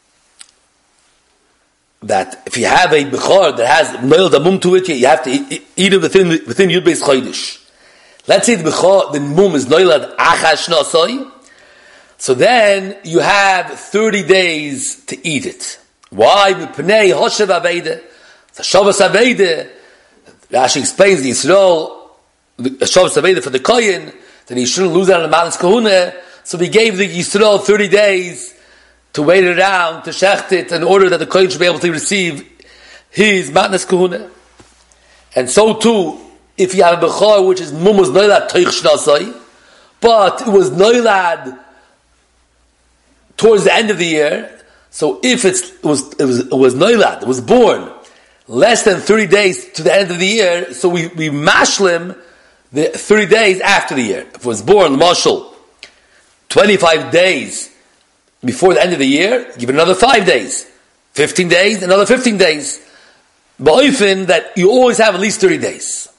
S2: that if you have a bechor that has meil damum to it, you have to eat it within Yud Beis Chodesh. Let's say the bechor, the mum is noilad achash nasoi, so then you have 30 days to eat it. Why? Mipnei hoshev aveide, the Shabbos aveide. Rashi explains the Yisrael, the Shabbos aveide for the kohen, then he shouldn't lose out on the matnas kahuna. So we gave the Yisrael 30 days to wait around, to shecht it, in order that the kohen should be able to receive his matnas kahuna. And so too, if you have a bechor which is mum was noilad toich shnasai, but it was noilad towards the end of the year, so if it was noilad, it was born less than 30 days to the end of the year, so we mashlim the 30 days after the year. If it was born, Marshall, 25 days before the end of the year, give it another 5 days. 15 days, another 15 days. But often that you always have at least 30 days.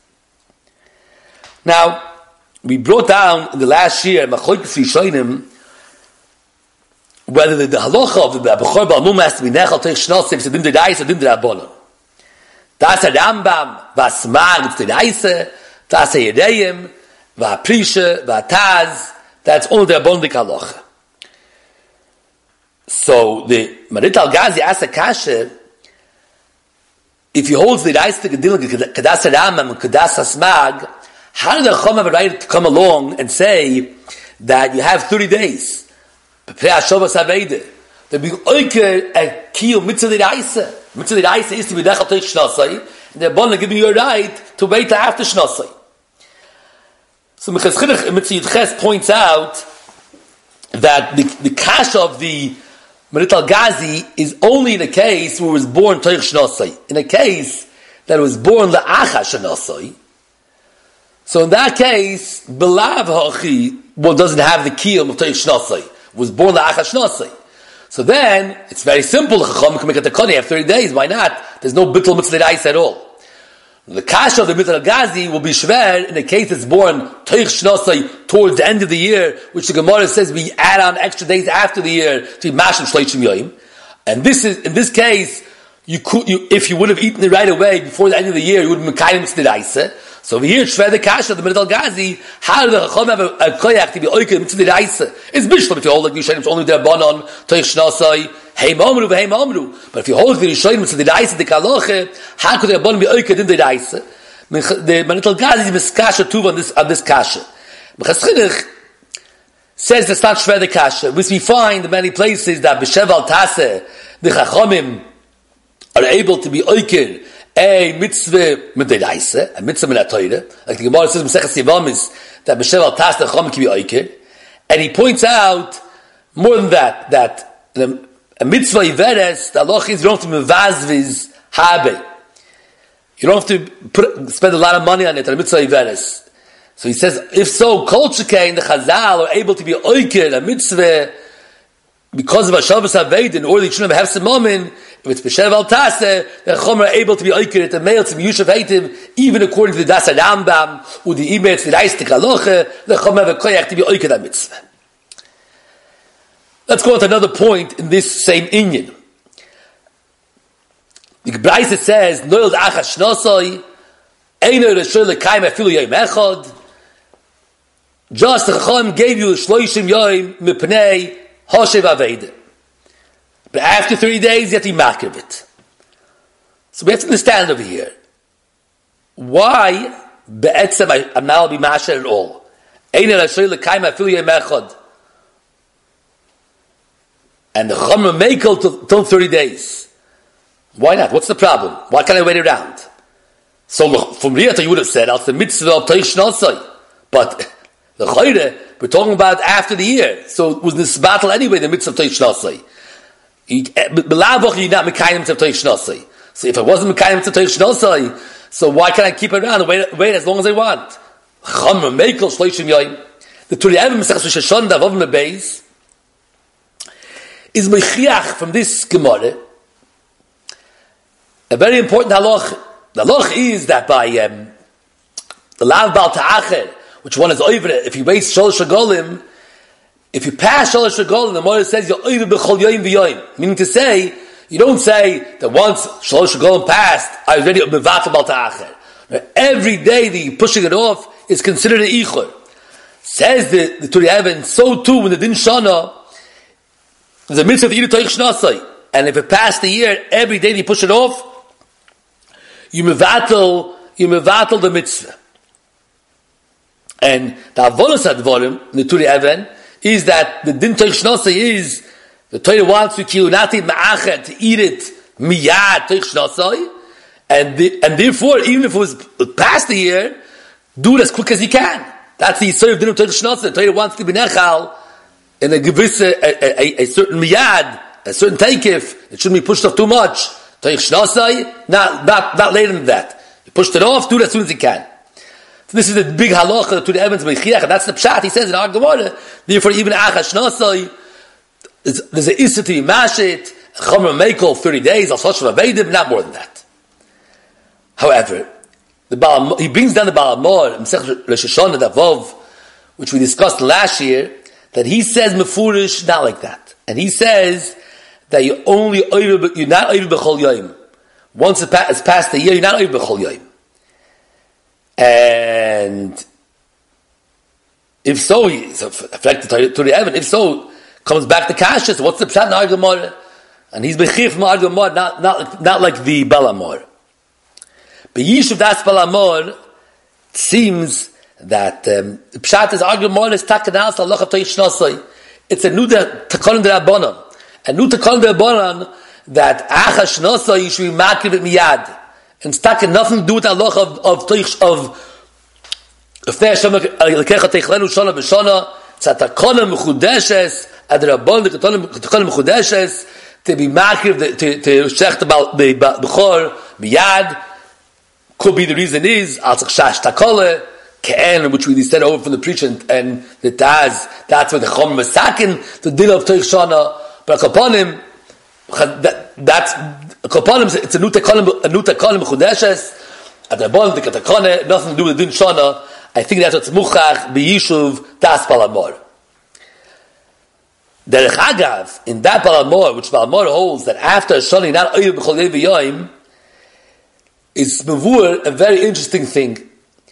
S2: Now, we brought down in the last year, Machlokes Rishonim, whether the halacha of the Bechor Ba'amum has to be Nechal Teich Shnasim, so Dim D'Daisa, Dim D'Rabbanan. Das a Rambam, Vasmag, it's D'Daisa, Das a Yereim, Va'Prisha, Va'Taz, that's only the Abondik halacha. So the Marit al-Gazi asks a kasha, if he holds the D'Daisa to Gedil, Kedas a Rambam, Kedas Hasmag, how did the Chum have a right to come along and say that you have 30 days? There be oiker a kiyum mitzvah d'Daisa. Mitzvah d'Daisa is to be nechal teich shnasai, and they're born giving you a right to wait after shnasai. So Mechas Chinuch Mitzvah Yitches points out that the kasha of the Marit al-Gazi is only in a case where it was born teich shnasai. In a case that it was born la'acha shnasai, so in that case, belav hachi, one doesn't have the kiyum of teich shnasai, was born la'acha shnasai. So then, it's very simple. Chacham can make it a kani after 30 days. Why not? There's no bittul mitzvah d'Daisa at all. The kasha of the Mitzvah Gazi will be shver in a case that's born toich shnasai towards the end of the year, which the Gemara says we add on extra days after the year to be mashim shleishim yoyim. And this is, in this case, if you would have eaten it right away before the end of the year, you would have been mekayim mitzvah d'Daisa. So over here, shver the kasha of the Mitzvah Gazi, how do the Chacham have a koyach to be oiker mitzvah d'Daisa? It's bishlam if you hold like Yishanim, it's only their banon toich shnasai. Hey mamru v'hey mamru. But if you hold the Yishanim mitzvah d'Daisa the kaloche, how could their banon be oiker in the d'Daisa? The Mitzvah Gazi is miskasha tuv on this kasha. Mechas Chinuch says that's not shver the kasha, which we find in many places that b'shev al taseh the Chachamim are able to be oiker a mitzvah d'Daisa, a mitzvah min Torah, like the Gemara says Maseches Yevamos that b'shev al taseh the Chachamim can be oiker, and he points out more than that a mitzvah iveres, the halacha is you don't have to mevazviz habe. You don't have to spend a lot of money on it, on a mitzvah iveres. So he says, if so, kol shekain, the Chazal are able to be oiker, a mitzvah, because of a Shabbos Aved, in order that you shouldn't have Simomin, if it's B'Shev Al Taseh, the Chacham are able to be oiker at the male to be Yushav Heitim, even according to the Das Rambam, or the Imetz, the Reis Tikaloche, the Chacham have a koyach to be oiker that mitzvah. Let's go on to another point in this same inyan. The Braisa says, Noel Acha Shnosoi, Just the Chacham gave you Shloishim Yoim Mipnei Hoshev Aveda. But after 30 days, you have to be makir it. So we have to understand over here. Why be'etzem I'm not be masher at all? And the Chacham Mekel till 30 days. Why not? What's the problem? Why can't I wait around? So from Riyata you would have said, "Al the mitzvah of Teish Nosai," but the Chayre we're talking about after the year. So it was this battle anyway. The mitzvah of Teish Nosai. You're not Mekayim to Teish Nosai. So if I wasn't Mekayim to Teish Nosai, so why can't I keep it around and wait as long as I want? Chacham Mekel Shloishim Yoyim. The Turei Even Mesechus Rosh Hashanah Davav Mebeis is mechiach from this Gemara a very important halach. The halach is that by the lav bal ta'acher, which one is over if you waste shalosh regalim, if you pass shalosh regalim, the Gemara says you're over b'chol yoyim v'yoyim. Meaning to say, you don't say that once shalosh regalim passed, I was ready to mevatel bal ta'acher. Every day that you're pushing it off is considered an ichur. Says the Turei Even, so too when the din shana, there's a mitzvah of Iri Toich Shnasai. And if it passed the year, every day that you push it off, you mevatel the mitzvah. And the avodas advarim, the Turei Even, is that the din Toich Shnasai is, the Torah wants you to not eat ma'achet, to eat it miyad Toich Shnasai, and therefore, even if it was past the year, do it as quick as you can. That's the Yisrael of din Toich Shnasai. The Torah wants to be nechal, in a certain miyad, a certain takeif, it shouldn't be pushed off too much. Toich Shnasai, not later than that. You pushed it off, do it as soon as you can. So this is the big halacha to the Evans Mechiach, and that's the pshat. He says in our Gemara, therefore even Achash Shnasai, there's an issa to be mashit, Chomer Mekel 30 days, Al-Sosh Vavedim, not more than that. However, he brings down the Baal Amor, Mesech Rosh Hashanah Davav, which we discussed last year, that he says mefurish not like that, and he says that you're not oiv b'chol yoyim. Once it's past the year, you're not oiv b'chol yoyim. And if so, he's affected to the Evan. If so, comes back to kasha. So what's the pshat in our Gemara? And he's bechif from our Gemara, not like the Baal Amor. But Yishuv das Baal Amor seems that pshat is argument is takanas Allah of Teish Shnasai. It's a new takanon d'Rabbanan. A new takanon d'Rabbanan that Achash Shnasai you should be makir it miyad. And it's nothing to do with Allah of Teish of Fnei Hashem Lekecha Teichlenu Shana B'Shana. It's a takanon mechudeshes ad Rabban the takanon mechudeshes to be makir to shech the b'chor miyad. Could be the reason is al tzachshash takole. Ke'en, which we said over from the preacher, and the Taz, that's where the Chom Masakin, the din of Toich Shana, but Kapanim, that's, Kapanim, it's a new Tekalim Chudeshes, at the bottom, the Katakane, nothing to do with the din Shana. I think that's what's Muchach, B'Yishuv, Das Balamor. Derech Agav, in that Balamor, which Balamor holds, that after Shana, not Oyev B'Cholei V'Yoyim, is Mavur, a very interesting thing.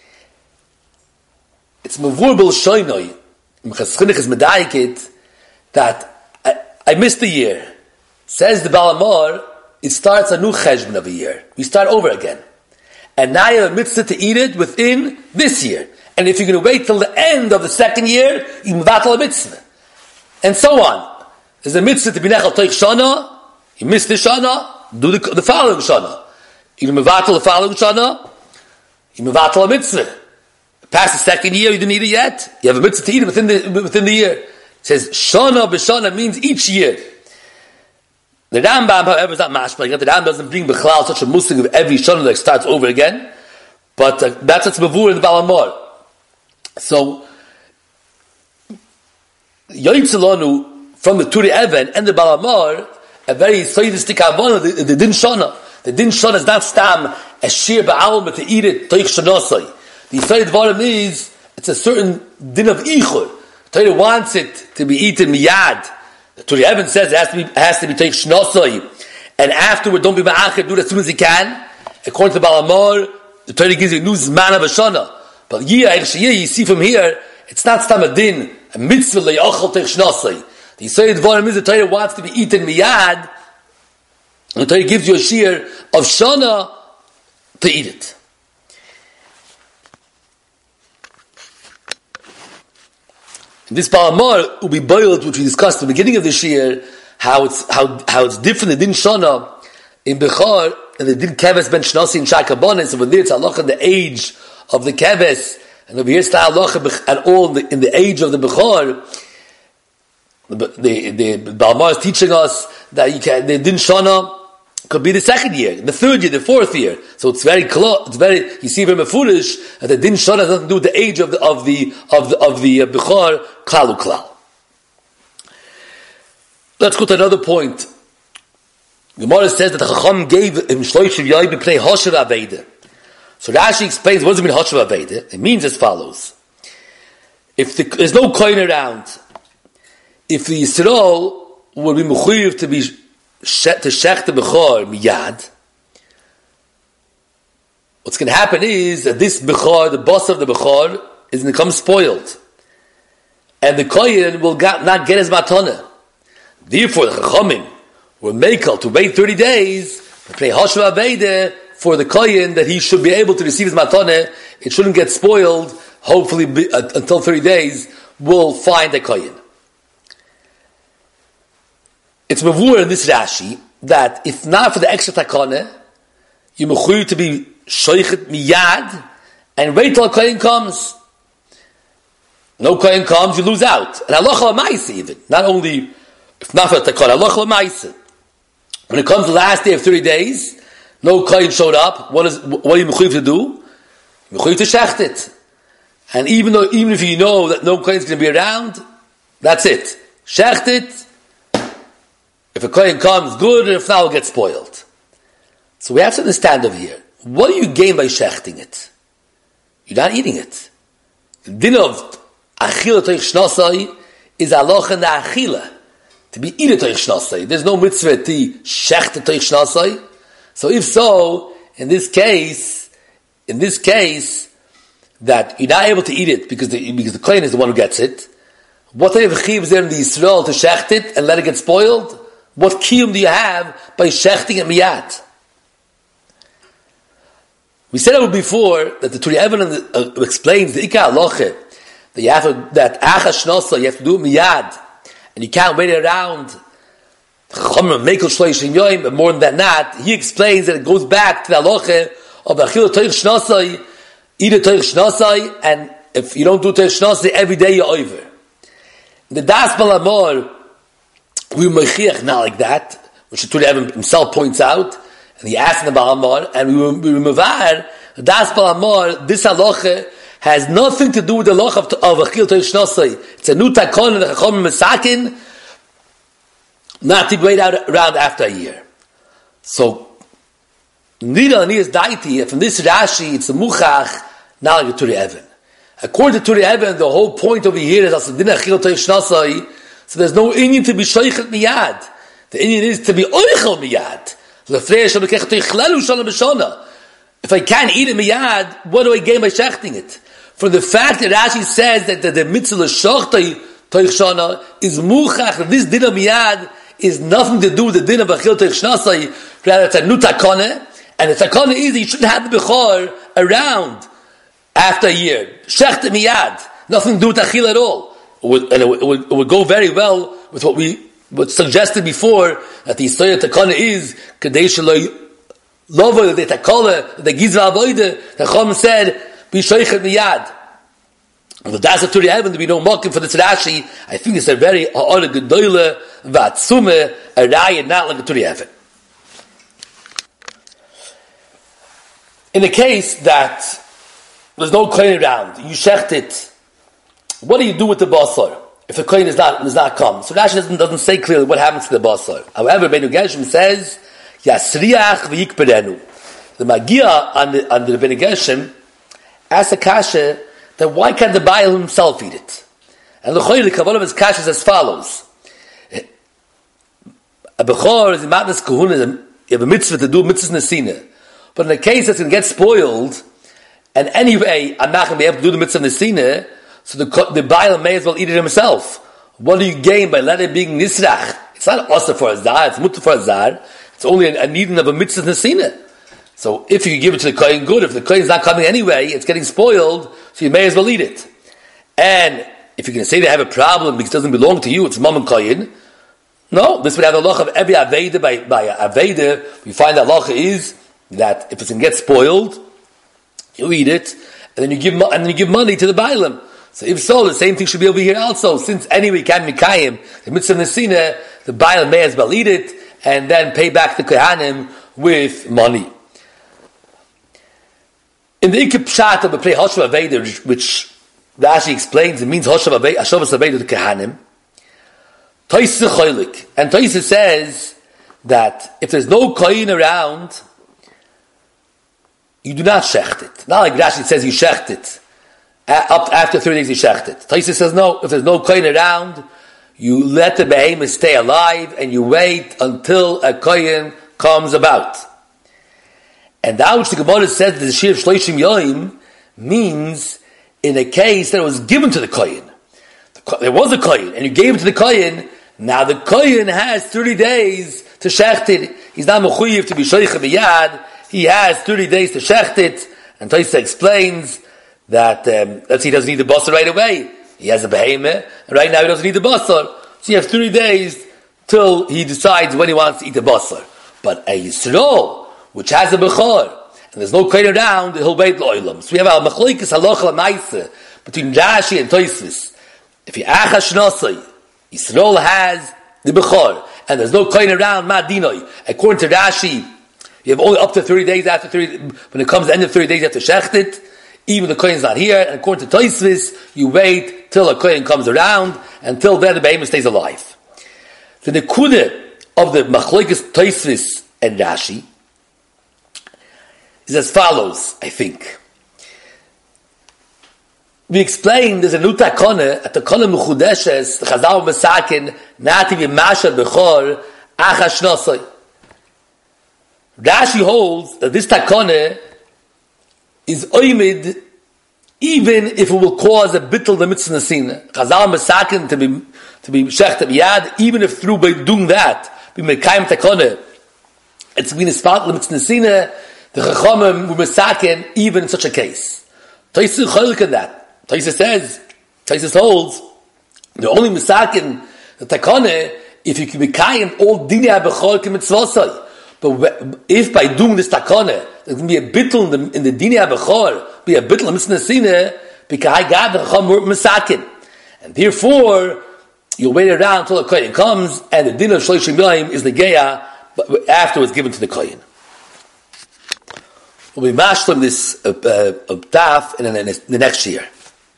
S2: It's mavur b'l shoynoi. Mechaschinik is medayikit that I missed a year. Says the Baal Amor, it starts a new cheshbon of a year. We start over again. And now you have a mitzvah to eat it within this year. And if you're going to wait till the end of the second year, you mevatel a mitzvah. And so on. There's a mitzvah to be nechal toich shana. You missed this shana, do the following shana. You mevatel the following shana, you mevatel a mitzvah. Past the second year, you didn't eat it yet. You have a mitzvah to eat it within the year. It says shana b'shana means each year. The Rambam, however, is not mashma. The Rambam doesn't bring b'chlal such a musig of every shana that starts over again. But that's what's mavur in the Baal Amor. So Yoitzelonu from the Turei Even and the Baal Amor a very soidistic havana. The din shana. The din shana is not stam a shir ba'alma to eat it toich shanosai. The Yisrael Dvarim is, it's a certain din of ichur. Torah wants it to be eaten miyad. The Turei Even says it has to be take shnosoi. And afterward, don't be ma'acher, do it as soon as you can. According to Baal Amor, the Torah gives you new Zman of Hashanah. But you see from here, it's not Stam Adin, a mitzvah le'achal teich shnasai. The Yisrael Dvarim is the Torah wants to be eaten miyad, and the Torah gives you a shear of Shana to eat it. And this Ba'amar will be boiled, which we discussed at the beginning of the shear, how it's different in Din Shana, in Bechor, and the Din Keves ben Shnasi and Shakabonis, and when there it's halacha in the age of the Keves, and over here it's the halacha at all in the age of the Bechor. The Balmar is teaching us that the Din Shana could be the second year, the third year, the fourth year. So it's very close. It's very, you see very foolish that the Din Shana has nothing to do with the age of the Bechor Klalu Klal. Let's go to another point. Gemara says that the Chacham gave him Shloishiv Yai b'pnei Hoshev Aveda. So Rashi explains what does it mean Hoshev Aveda. It means as follows: if there's no coin around, if the Yisrael will be mechuyev to be to shech the bechor miyad, what's going to happen is that this bechor, the boss of the bechor, is going to become spoiled, and the kohen will not get his matana. Therefore, the chachamim will make to wait 30 days to play Hoshev Aveda for the kohen that he should be able to receive his matana. It shouldn't get spoiled. Hopefully, until 30 days, we'll find a kohen. It's mavur in this Rashi that if not for the extra takana, you mechuyev to be shoichet miyad and wait till a kohen comes. No kohen comes, you lose out. And halacha l'maisa even. Not only if not for the takana, halacha l'maisa. When it comes to the last day of 30 days, no kohen showed up. What are you mechuyev to do? Mechuyev to shecht it. And even if you know that no kohen is going to be around, that's it. Shecht it. If a kohen comes, good, and if not, it'll get spoiled. So we have to understand over here. What do you gain by shechting it? You're not eating it. The din of achila toich shnasai is halacha in the achila. To be eaten toich shnasai. There's no mitzvah to shecht toich shnasai. So if so, in this case, that you're not able to eat it because the kohen is the one who gets it, what type of chiv is there in the Yisrael to shecht it and let it get spoiled? What kiyum do you have by shechting it miyad? We said it before that the Turei Even explains the ikar halacha that achas shnasa you have to do it miyad, and you can't wait around. But more than that, not he explains that it goes back to the halacha of achila toich shnasai, eat a toich shnasai, and if you don't do toich shnasai every day, you're over. The das balamor. We mechiach not like that, which the Turei Even himself points out, and he asked in the Ba'amar, and we mevar das Ba'amar. This halacha has nothing to do with the halacha of achil toich shnasai. It's a new takon and the chachamim mesakin not to wait around after a year. So nida aniyas daiti from this Rashi, it's a muchach not like the Turei Even. According to Turei Even, the whole point over here is as din achil toich shnasai. So there's no inyan to be shoichet miyad. The inyan is to be oichel miyad. If I can't eat it miyad, what do I gain by shechting it? For the fact that Rashi says that the mitzvah l'shochtay toich shana is muchach, that this din of miyad is nothing to do with the din of achil toich shnasai, rather it's a new takana, and the takana is that you shouldn't have the bechor around after a year. Shecht it miyad. Nothing to do with achil at all. It would go very well with what suggested before that the Yisrael Takana is Kadesh Lova the Takala the Gizra Avoida. The Chacham said be Shoichet Miyad. But that's a Turei Even to be no mocking for this Rashi. I think it's a very Ha'ara Gedoyle Vatsume a Raya not like a Turei Even. In the case that there's no coin around, you shecht it. What do you do with the basar if the kohen does not come? So Rashi doesn't say clearly what happens to the basar. However, Beinu Gershom says Yasriach v'yikperenu. The Magia on the Beinu Gershom asks a kasha that why can't the Baal himself eat it? And the kaval of his kasha is as follows: a bechor is a matnas kahuna. You have a mitzvah to do mitzvah nesina, but in a case that's going to get spoiled, and anyway, I'm not going to be able to do the mitzvah nesina, so the Bailam may as well eat it himself. What do you gain by letting it being nisrach? It's not asa for a zar, it's mutter for a zar. It's only a needing of a mitzvah nesina. So if you give it to the kohen, good. If the kohen is not coming anyway, it's getting spoiled, so you may as well eat it. And if you're going to say they have a problem because it doesn't belong to you, it's mom and kohen. No, this would have the halacha of every aveda by aveda. We find that halacha is that if it's going to get spoiled, you eat it, and then you give money to the bailam. So if so, the same thing should be over here also. Since anyway, can mikayim the mitzvah nesina, the bailam may as well eat it and then pay back the kohanim with money. In the Ikep Pshat of the play Hoshav Aveda, which Rashi explains, it means Hoshav Aveda to Kehanim. Taisa Choylik. And Taisa says that if there's no Kohen around, you do not shecht it. Not like Rashi says you shecht it. Up after 3 days you shecht it. Taisa says no, if there's no Kohen around, you let the behemoth stay alive and you wait until a Kohen comes about. And that which the Gemara says that the Shir of Shloshim Yoim means in a case that it was given to the Kohen. There was a Kohen, and you gave it to the Kohen. Now the Kohen has 30 days to shecht it. He's not mechuyev to be shoycha b'yad. He has 30 days to shecht it. And Taisa explains that he doesn't need the basar right away. He has a behemoth, and right now he doesn't need the basar. So you have 30 days till he decides when he wants to eat the basar. But a Yisrael, which has a bechor, and there's no kohen around, he'll wait lo'ilam. So we have a machlokes halacha l'maisa between Rashi and Tosfos. If you achash nosai, Yisrael has the bechor, and there's no kohen around, ma dinoi. According to Rashi, you have only up to 30 days after 30, when it comes to the end of 30 days, you have to shecht it. Even the kohen's not here, and according to Tosfos, you wait till a kohen comes around, until then the behemoth stays alive. The nekudah of the machlokes Tosfos and Rashi is as follows, I think. We explained there's a new takone, a takone mechudeshes, the Chazal Mesakin, nati v'masha bechor, achash nosoi. Rashi holds that this takone is oimid even if it will cause a bittul the mitzvah nesina. Chazal Mesakin to be shecht b'yad, even if through by doing that, be mekayim takone, it's been a spot the mitzvah nesina. The Chachamim were mesaken even in such a case. Taisa cholik in that. Taisa holds, the only mesaken the takane if you can be kayim all dinei bechol k'mitzvosai. But if by doing this takane there's going to be a bittul in the dinei bechol, be a bittul in mitzvah nesina, because I got the Chacham were mesaken, and therefore you'll wait around until the kohen comes, and the din of shloshim yom is negeya afterwards given to the kohen. We'll be mashlim this daf in the next year.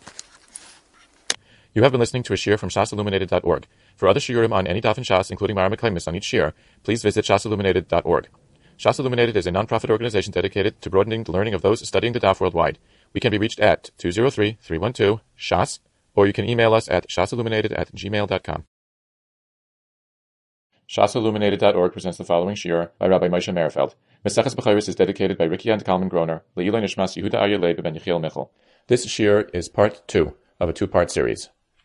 S1: You have been listening to a shiur from shasilluminated.org. For other shiurim on any daf in Shas, including Mara Meklemis on each shiur, please visit shasilluminated.org. Shas Illuminated is a non-profit organization dedicated to broadening the learning of those studying the daf worldwide. We can be reached at 203-312-SHAS, or you can email us at shasilluminated@gmail.com. shasilluminated.org presents the following shiur by Rabbi Moshe Merfeld. Maseches Bechoros is dedicated by Ricky and Kalman Groner, Le'iloi Nishmas Yehuda Aryeh Leib ben Yechiel Michel. This shiur is part 2 of a 2-part series.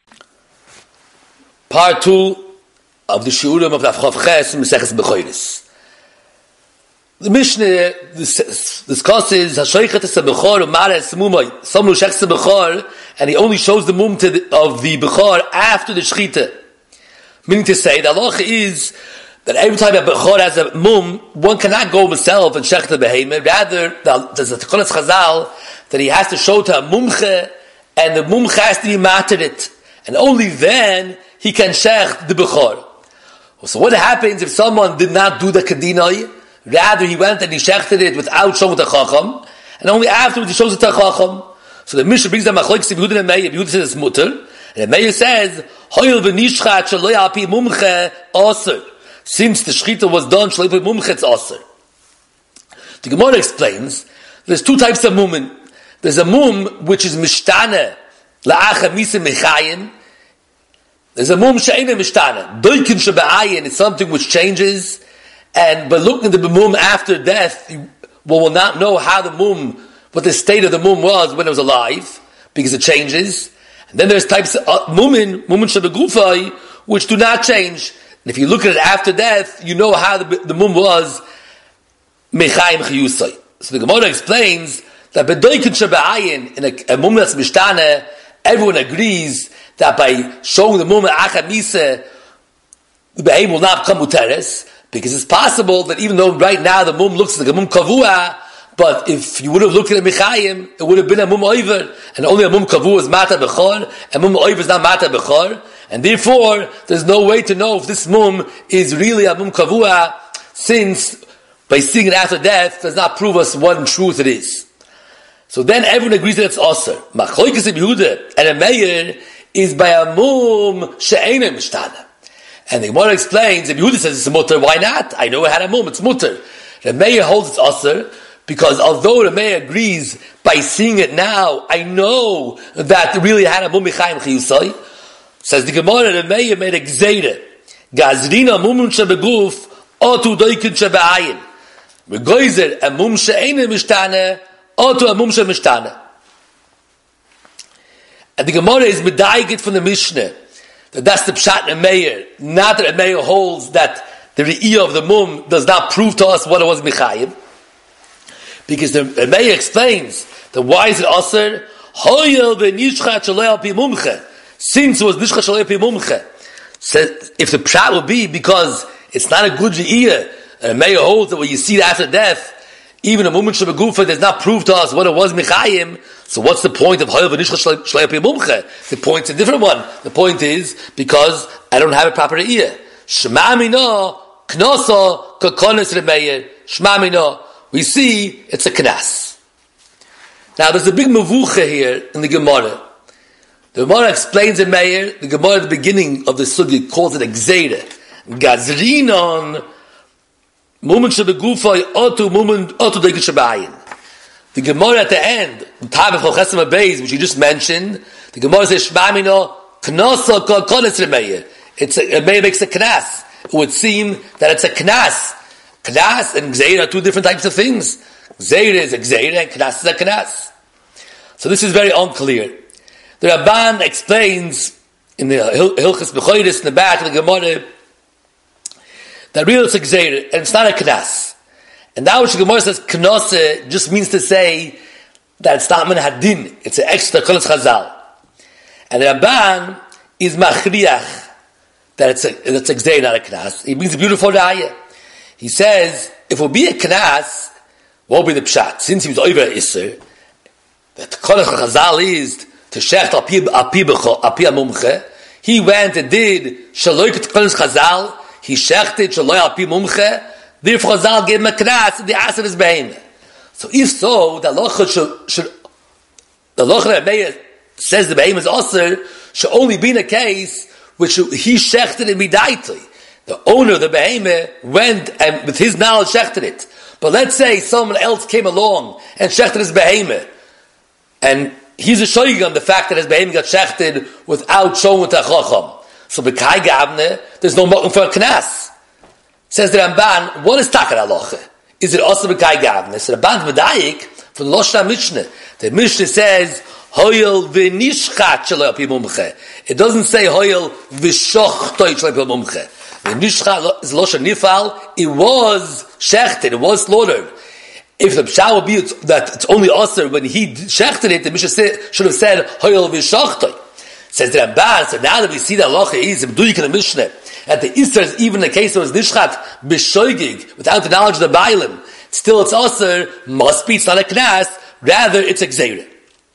S2: Part 2 of the shiurim of Daf Chav Ches Maseches Bechoros. The Mishnah discusses Hashoichet es Bechor Umara es Mumay. Someone who shechs the Bechor and he only shows the mum of the Bechor after the Shechita. Meaning to say, the halacha is that every time a Bechor has a mum, one cannot go himself and shech the behemoth. Rather, there's a Tekunas Chazal that he has to show to a mumche, and the mumche has to be materit, and only then he can shech the Bechor. So what happens if someone did not do the Kedinai? Rather, he went and he shechted it without showing the Chacham, and only afterwards he shows it to Chacham. So the Mishnah brings down Machlokes of Yehuda and Meir. Yehuda says it's mutter, and Meir says, Hoyel v'nishchat shelo yapi mumche aser. Since the shechita was done, shelo yapi mumche it's aser. The Gemara explains, there's 2 types of mumin. There's a mum which is mishtana la'acha misa mechayin. There's a mum she'ena mishtana. Doikin shebe'ayin is something which changes, and by looking at the mum after death, we will not know how the mum what the state of the mum was when it was alive, because it changes. And then there's types of mumin shebegufay, which do not change. And if you look at it after death, you know how the mum was mechayim chiyusay. So the Gemara explains that bedoikin shebe'ayin, in a mum that's mishtana, everyone agrees that by showing the mum achad miseh, the be'em will not become muteres, because it's possible that even though right now the mum looks like a mum kavua, but if you would have looked at a mechayim, it would have been a mum oiver, and only a mum kavua is mata bechor, and mum oiver is not mata bechor, and therefore there's no way to know if this mum is really a mum kavua, since by seeing it after death does not prove us what in truth it is. So then everyone agrees that it's aser. Machlokes Reb Yehuda and a Meir is by a mum she'eina mishtana. And the Gemara explains, Reb Yehuda says it's a mutter, why not? I know it had a mum, it's mutter. The Meir holds it's aser, because although the Meir agrees by seeing it now, I know that it really had a mum mechayim chiyusay. Says the Gemara, the Meir made a gzeira. Gazrina mumun shebeguf, otu doikin shebe'ayin. Regoizer a mum she'eina mishtana, otu a mum she'mishtana. And the Gemara is medayget from the Mishnah, that that's the pshat in Meir, not that Meir holds that the re'iyah of the mum does not prove to us what it was mechayim. Because the Meir explains that why is it aser? Hoyel v'nishchat shalei al pi mumche. Since it was nishchat shalei al pi mumche. Says, if the pshat will be because it's not a good re'iyah, and Meir holds that when you see it after death, even a moment shebegufa does not prove to us what it was mechayim, so what's the point of hoyel v'nishchat shalei al pi mumche? The point's a different one. The point is, because I don't have a proper re'iyah. Shema mino, knoso, kakonis re'meir, shema mino. We see it's a knas. Now there's a big mavucha here in the Gemara. The Gemara explains in Meir, the Gemara at the beginning of the sugya calls it a gzeira. Gazrinon mumen shebegufay otu doikin shebe'ayin. The Gemara at the end, Tavich Chesem Beis, which you just mentioned, the Gemara says shmamino knasa kodesh remeir. Meir makes a knas. It would seem that it's a knas. Knas and gzeira are two different types of things. Gzeira is a gzeira and knas is a knas. So this is very unclear. The Ramban explains in the Hilchos Bechoros in the back of the Gemara that really it's a gzeira and it's not a knas. And now which the Gemara says knase just means to say that it's not min hadin. It's an extra kolas chazal. And the Ramban is machriach that it's a gzeira, not a knas. He brings a beautiful raya. He says, if it will be a knas, what will be the pshat? Since he was over Isser, that the Kodesh Chazal is to shecht al pi mumche, he went and did shaloi Kodesh Chazal, he shechted shaloi al pi mumche, therefore Chazal gave him a knas in the ass of his behem. So if so, the Locha Meir says the behem is aser, should only be in a case which he shechted in midaitoi. The owner of the behemoth went and with his knowledge shechted it. But let's say someone else came along and shechted his behemoth, and he's a shoyig on the fact that his behemoth got shechted without showing to a chacham. So b'kai gavne, there's no mokum for a knas. Says the Ramban, what is takar halacha? Is it also b'kai gavne? So the Ramban's medayik from the Lashon Mishnah. The Mishnah says hoyel v'nishchat shalei al pi mumche. It doesn't say hoyel v'shochtoi shalei al pi mumche. The nishcha is losha nifal. It was shechted. It was slaughtered. If the pshat would be that it's only aser when he shechted it, the Mishnah should have said hoyel v'shochtoi. Says the Ramban. So now that we see that halacha is b'duyik in the Mishnah, at the Easter is even the case where it's nishchat b'shoigig without the knowledge of the bailim, still it's aser. Must be it's not a knas. Rather, it's a gzeira.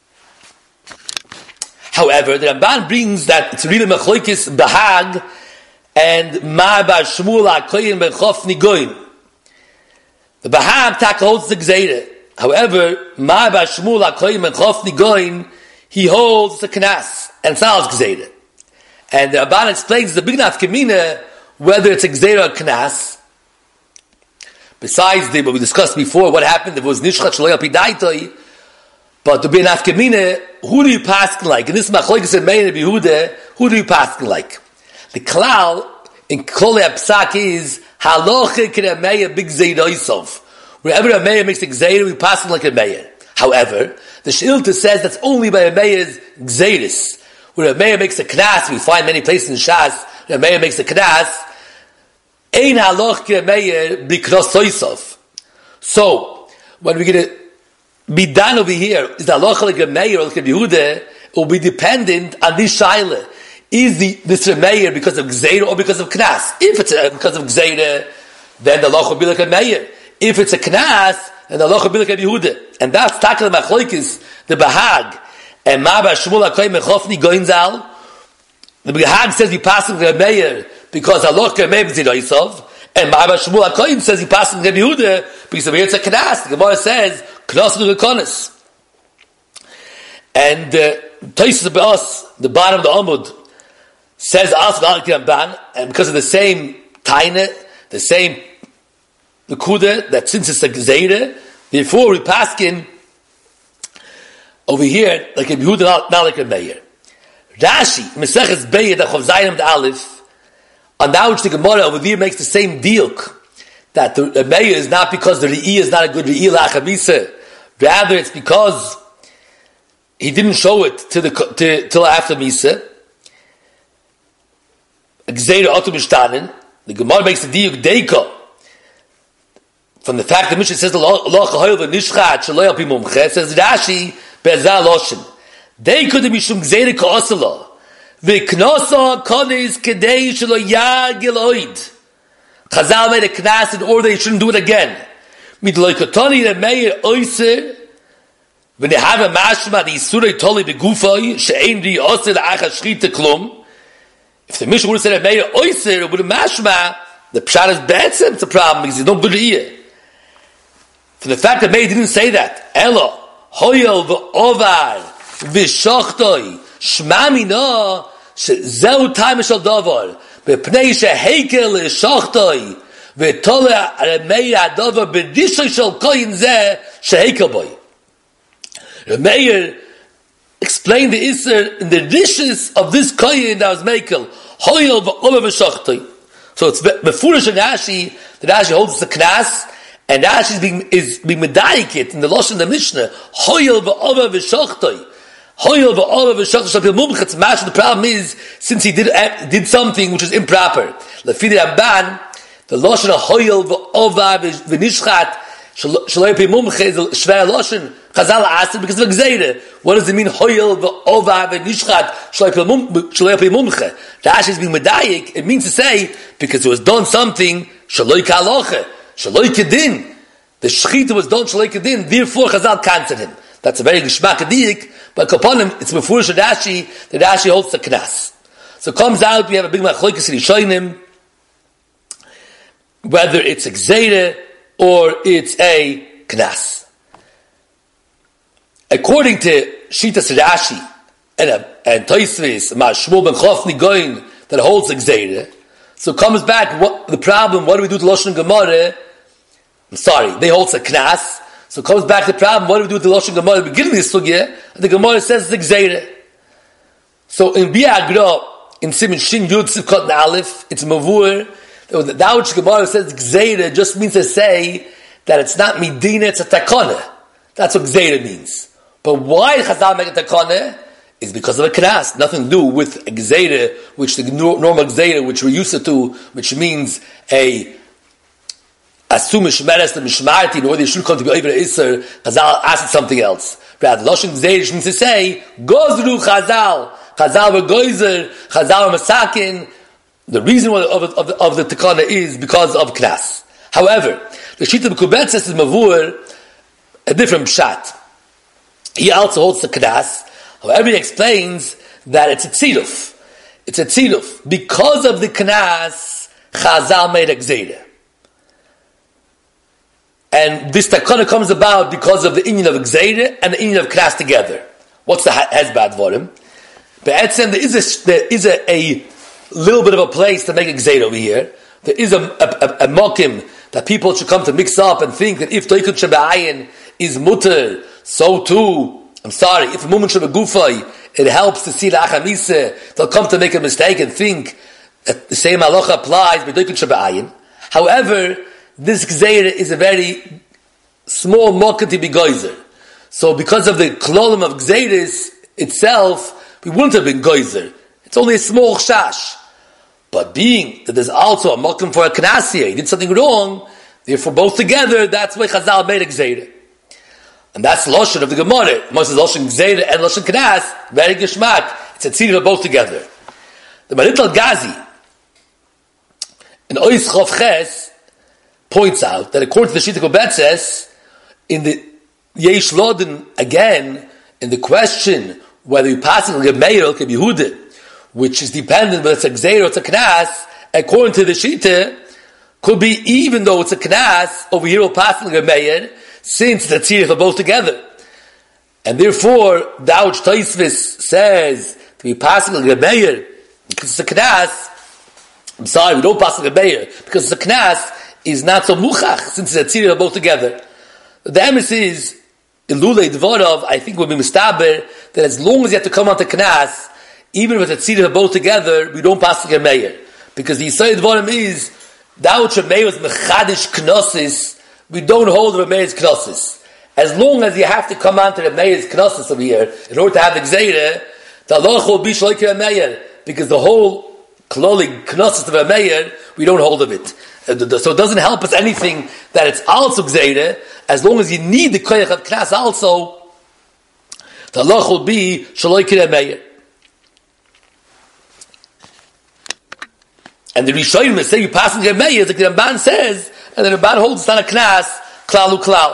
S2: However, the Ramban brings that it's really machlokes bahag and Ma'bar Shmuel HaKoyin Ben Chofni Goyin. The Baham Tak holds the Gzeira. However, Ma'bar Shmuel HaKoyin Ben Chofni Goyin, he holds the Knas, and it's not Gzeira. And the Ramban explains the big nafkamina whether it's a Gzeira or Knas. Besides what we discussed before, what happened if it was Nishchat Shalei Al Pi Daitoi, but to be an nafkamina, who do you paskin like? In this Machlokes and Meir and Yehuda, who do you paskin like? The klal in Kolei Psak is halacha k'Rameya big zeidaisov. Wherever a mayor makes a gzeira, we pass him like a mayor. However, the Shilta says that's only by a Meir's Gzeiris. Where a Meir makes a Knas, we find many places in Shas, where a Meir makes a Knas, Ein haloch ke Meir b'knos soisov. So, when we get to be done over here, is the halacha like a Meir or like a Yehuda, it will be dependent on this Shaila. Is this a Meir because of Gzeira or because of Knas? If it's because of Gzeira, then the halacha will be like a Meir. If it's a Knas, then the halacha will be like a Yehuda. And that's Takal Machloikis, the Bahag, and Maba Shmuel HaKoy Mechofni Goinzal. The Bahag says he passes like a Meir because halacha Meir b'zidoisov, and Ma'abar Shmuel HaKoyin says he passes in Rabbi Yehuda because over here it's a Knas. The Gemara says Knas l'Rekonis. And Tosfos Be'os, the bottom of the Amud, says As V'Al Ban, and because of the same Taina, the same Nekuda, that since it's a Gzeira, therefore we paskin over here like Rabbi Yehuda, not like a Meir. Rashi, Meseches Be'er, the Chav Zayin the Aleph, on that which the Gemara over there makes the same diuk, that the Meir is not because the Re'i is not a good Re'i la'achamisa, rather it's because he didn't show it till after Misa. Gzeira otu b'shtanin, the Gemara makes the diuk deika, from the fact that Mishnah says the lo chahoil v'nishchat shelo yal pi mumche, says Rashi be'ezah loshin, deika de mishum gzeira ka'asala, V'knosa konis kedei shelo yagil oid. Chazal made a knas in order they shouldn't do it again. Midloikotoni the meir oiser. When they have a mashma the isurei toli begufay she'ein ri oser la'acha shchita klum. If the Mishnah would have said a meir oiser with a mashma, the pshat is betzim. It's a problem because you don't good ear. For the fact that Meir didn't say that, Elo hoyel v'ovar v'shochtoi. Shma mina zeu time shel davar bepnei sheheikel shochtoi vetole Meir davar bedishoy shel koyin zeh sheheikel boy. Meir explained the iser in the dishes of this koyin that was mekel hoyel v'omer v'shochtoi. So it's befurish and Rashi. The Rashi holds the knas, and Rashi is being medayik in the Lashon of the Mishnah hoyel v'omer v'shochtoi. The problem is, since he did something which is improper. The Lashon of Hoyel v'Ova v'Nishchat Shaloi Pi Mumche is a Shvei Lashon. Chazal asked it because of Gzeira. What does it mean Hoyel v'Ova v'Nishchat Shaloi Pi Mumche? Rashi is being medayik. It means to say because it was done something Shaloi Kaloche Shaloi Kedin. The Shechita was done Shaloi Kedin. Therefore Chazal cancelled him. That's a very gishmak adik, but upon him, it's before Rashi, the Rashi holds the knas. So it comes out, we have a big machlokes in Rishonim, whether it's a gzeira or it's a knas. According to Shitas Rashi and Tosfos, Shmuel ben Chofni Goin, that holds the gzeira, so it comes back, the problem, what do we do to Lashon Gemara? I'm sorry, they hold the knas. So it comes back to the problem, what do we do with the Lashon Gemara at the beginning of the Sugya? And the Gemara says it's Gzeira. So in Biagra, in Siman Shin Yud Sivkot Aleph, it's Mavur, that which the Gemara says Gzeira just means to say that it's not Medina, it's a Takana. That's what Gzeira means. But why Chazal make a Takana? Is because of a Knas. Nothing to do with a Gzeira, which the normal Gzeira, which we're used to, which means a assume Shmeres the Mishmarti, in order you should come to be over Isser, Chazal asked something else. Rather, Lashon Gzeirish means to say, Gozru Chazal, Chazal were Goizer, Chazal were Masakin. The reason of the Takana is because of Knas. However, the Shita B'Kubet says is Mavur, a different Pshat. He also holds the Knas. However, he explains that it's a Tziruf. It's a Tziruf. Because of the Knas, Chazal made a Gzeirah. And this takana comes about because of the inyan of Gzeira and the inyan of Knas together. What's the hezbad vorim? Be'etzem, there is a little bit of a place to make a Gzeira over here. There is a mokim that people should come to mix up and think that if Toikut Shebe'ayin is mutter, so too, if a moment Shebegufay, it helps to see the Achamise, they'll come to make a mistake and think that the same halacha applies by Toikut Shebe'ayin. However, this Gzeira is a very small mocker to be geyser. So because of the klolim of Gzeiris itself, we wouldn't have been Geyser. It's only a small chash. But being that there's also a makom for a Knasiyah, he did something wrong, therefore both together, that's why Chazal made a Gzeirah. And that's Lashon of the Gemara. Most is Lashon Gzeirah and Lashon Knas, very Geshmak. It's a tzira of both together. The Marit al-Gazi, in Ois Chof Ches, points out that according to the Shita Kobetzes, in the Yesh Lodin, again, in the question whether you pass it like a Meir or like a Yehuda, which is dependent whether it's a Gzeir or it's a Knas, according to the Shita, could be even though it's a Knas, over here will pass it like a Meir, since the tzirich are both together. And therefore, Dauch Taisvis says, to be passing like a Meir, because it's a Knas, I'm sorry, we don't pass like a Meir, because it's a Knas, is not so muchach, since the tzirich are both together. The emes is, Ilulei Dvorov, I think would be mistaber, that as long as you have to come on to Knas, even if the tzirich are both together, we don't pass like a Meir. Because the Yisrael Dvorim is, Dauch Meir is mechadish Knossis, we don't hold the Meir's Knossis. As long as you have to come on to the Meir's Knossis over here, in order to have the Gzeirah, the Allah will be Shloike a Meir, because the whole Kloli Knossis of a Meir, we don't hold of it. So it doesn't help us anything that it's also Gzeirah, as long as you need the Koyach of Knas also, the Allah will be Shloike a Meir. And the Rishonim say you passing a Meir, like the Ramban says, and the Ramban holds it's not a Knas, Klal Uklal.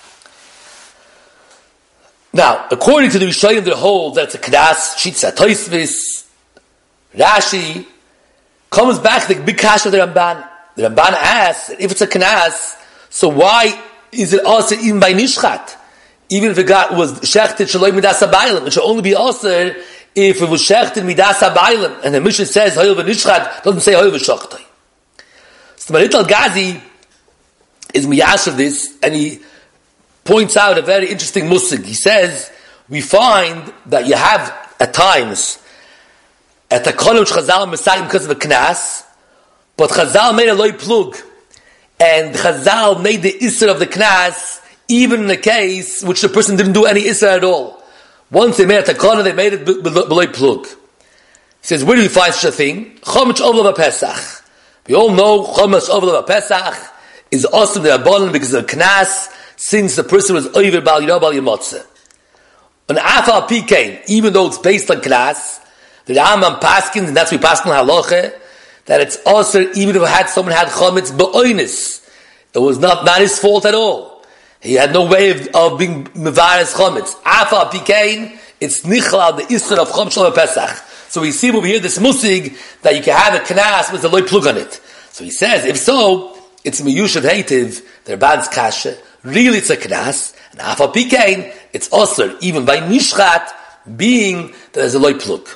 S2: Now, according to the Rishonim that holds that it's a Knas, Shitza Toisvis, Rashi, comes back to the big kasha of the Ramban. The Ramban asks, if it's a Knas, so why is it also even by Nishchat? Even if it was Shechted Shaloi Midas HaBailim, it should only be also if it was Shechted Midas HaBailim. And the Mishnah says, Hoyel V'Nishchat, doesn't say Hoyel V'Shochtoi. So the Marit al-Gazi is miyash of this, and he points out a very interesting musig. He says, we find that you have, at times, at the college Chazal Messiah because of a Knas, but Chazal made a loy plug, and Chazal made the Isser of the Knas, even in a case which the person didn't do any Isser at all. Once they made a Takana, they made it below plug. He says, where do we find such a thing? Chometz Ovlav HaPesach. We all know Chometz Ovlav HaPesach is awesome the Rabbanan because of Knas, since the person was over Bal Yirah Bal Yimotzeh. An Afal Pikein, even though it's based on Knas, the Rambam Paskin, and that's we Paskin Halacha, that it's also even if someone had Chometz Ba'oinis, it was not his fault at all. He had no way of being Mevares Chometz. Afal Pikein, it's Nichlal, the Isser of Chometz Shalom Pesach. So we see over here this musig that you can have a Knas with a loy plug on it. So he says, if so, it's Miyush of Heitiv, the Rabban's Kasha. Really it's a Knas, and Afal Pikein, it's also even by Nishchat, being that there's a loy plug.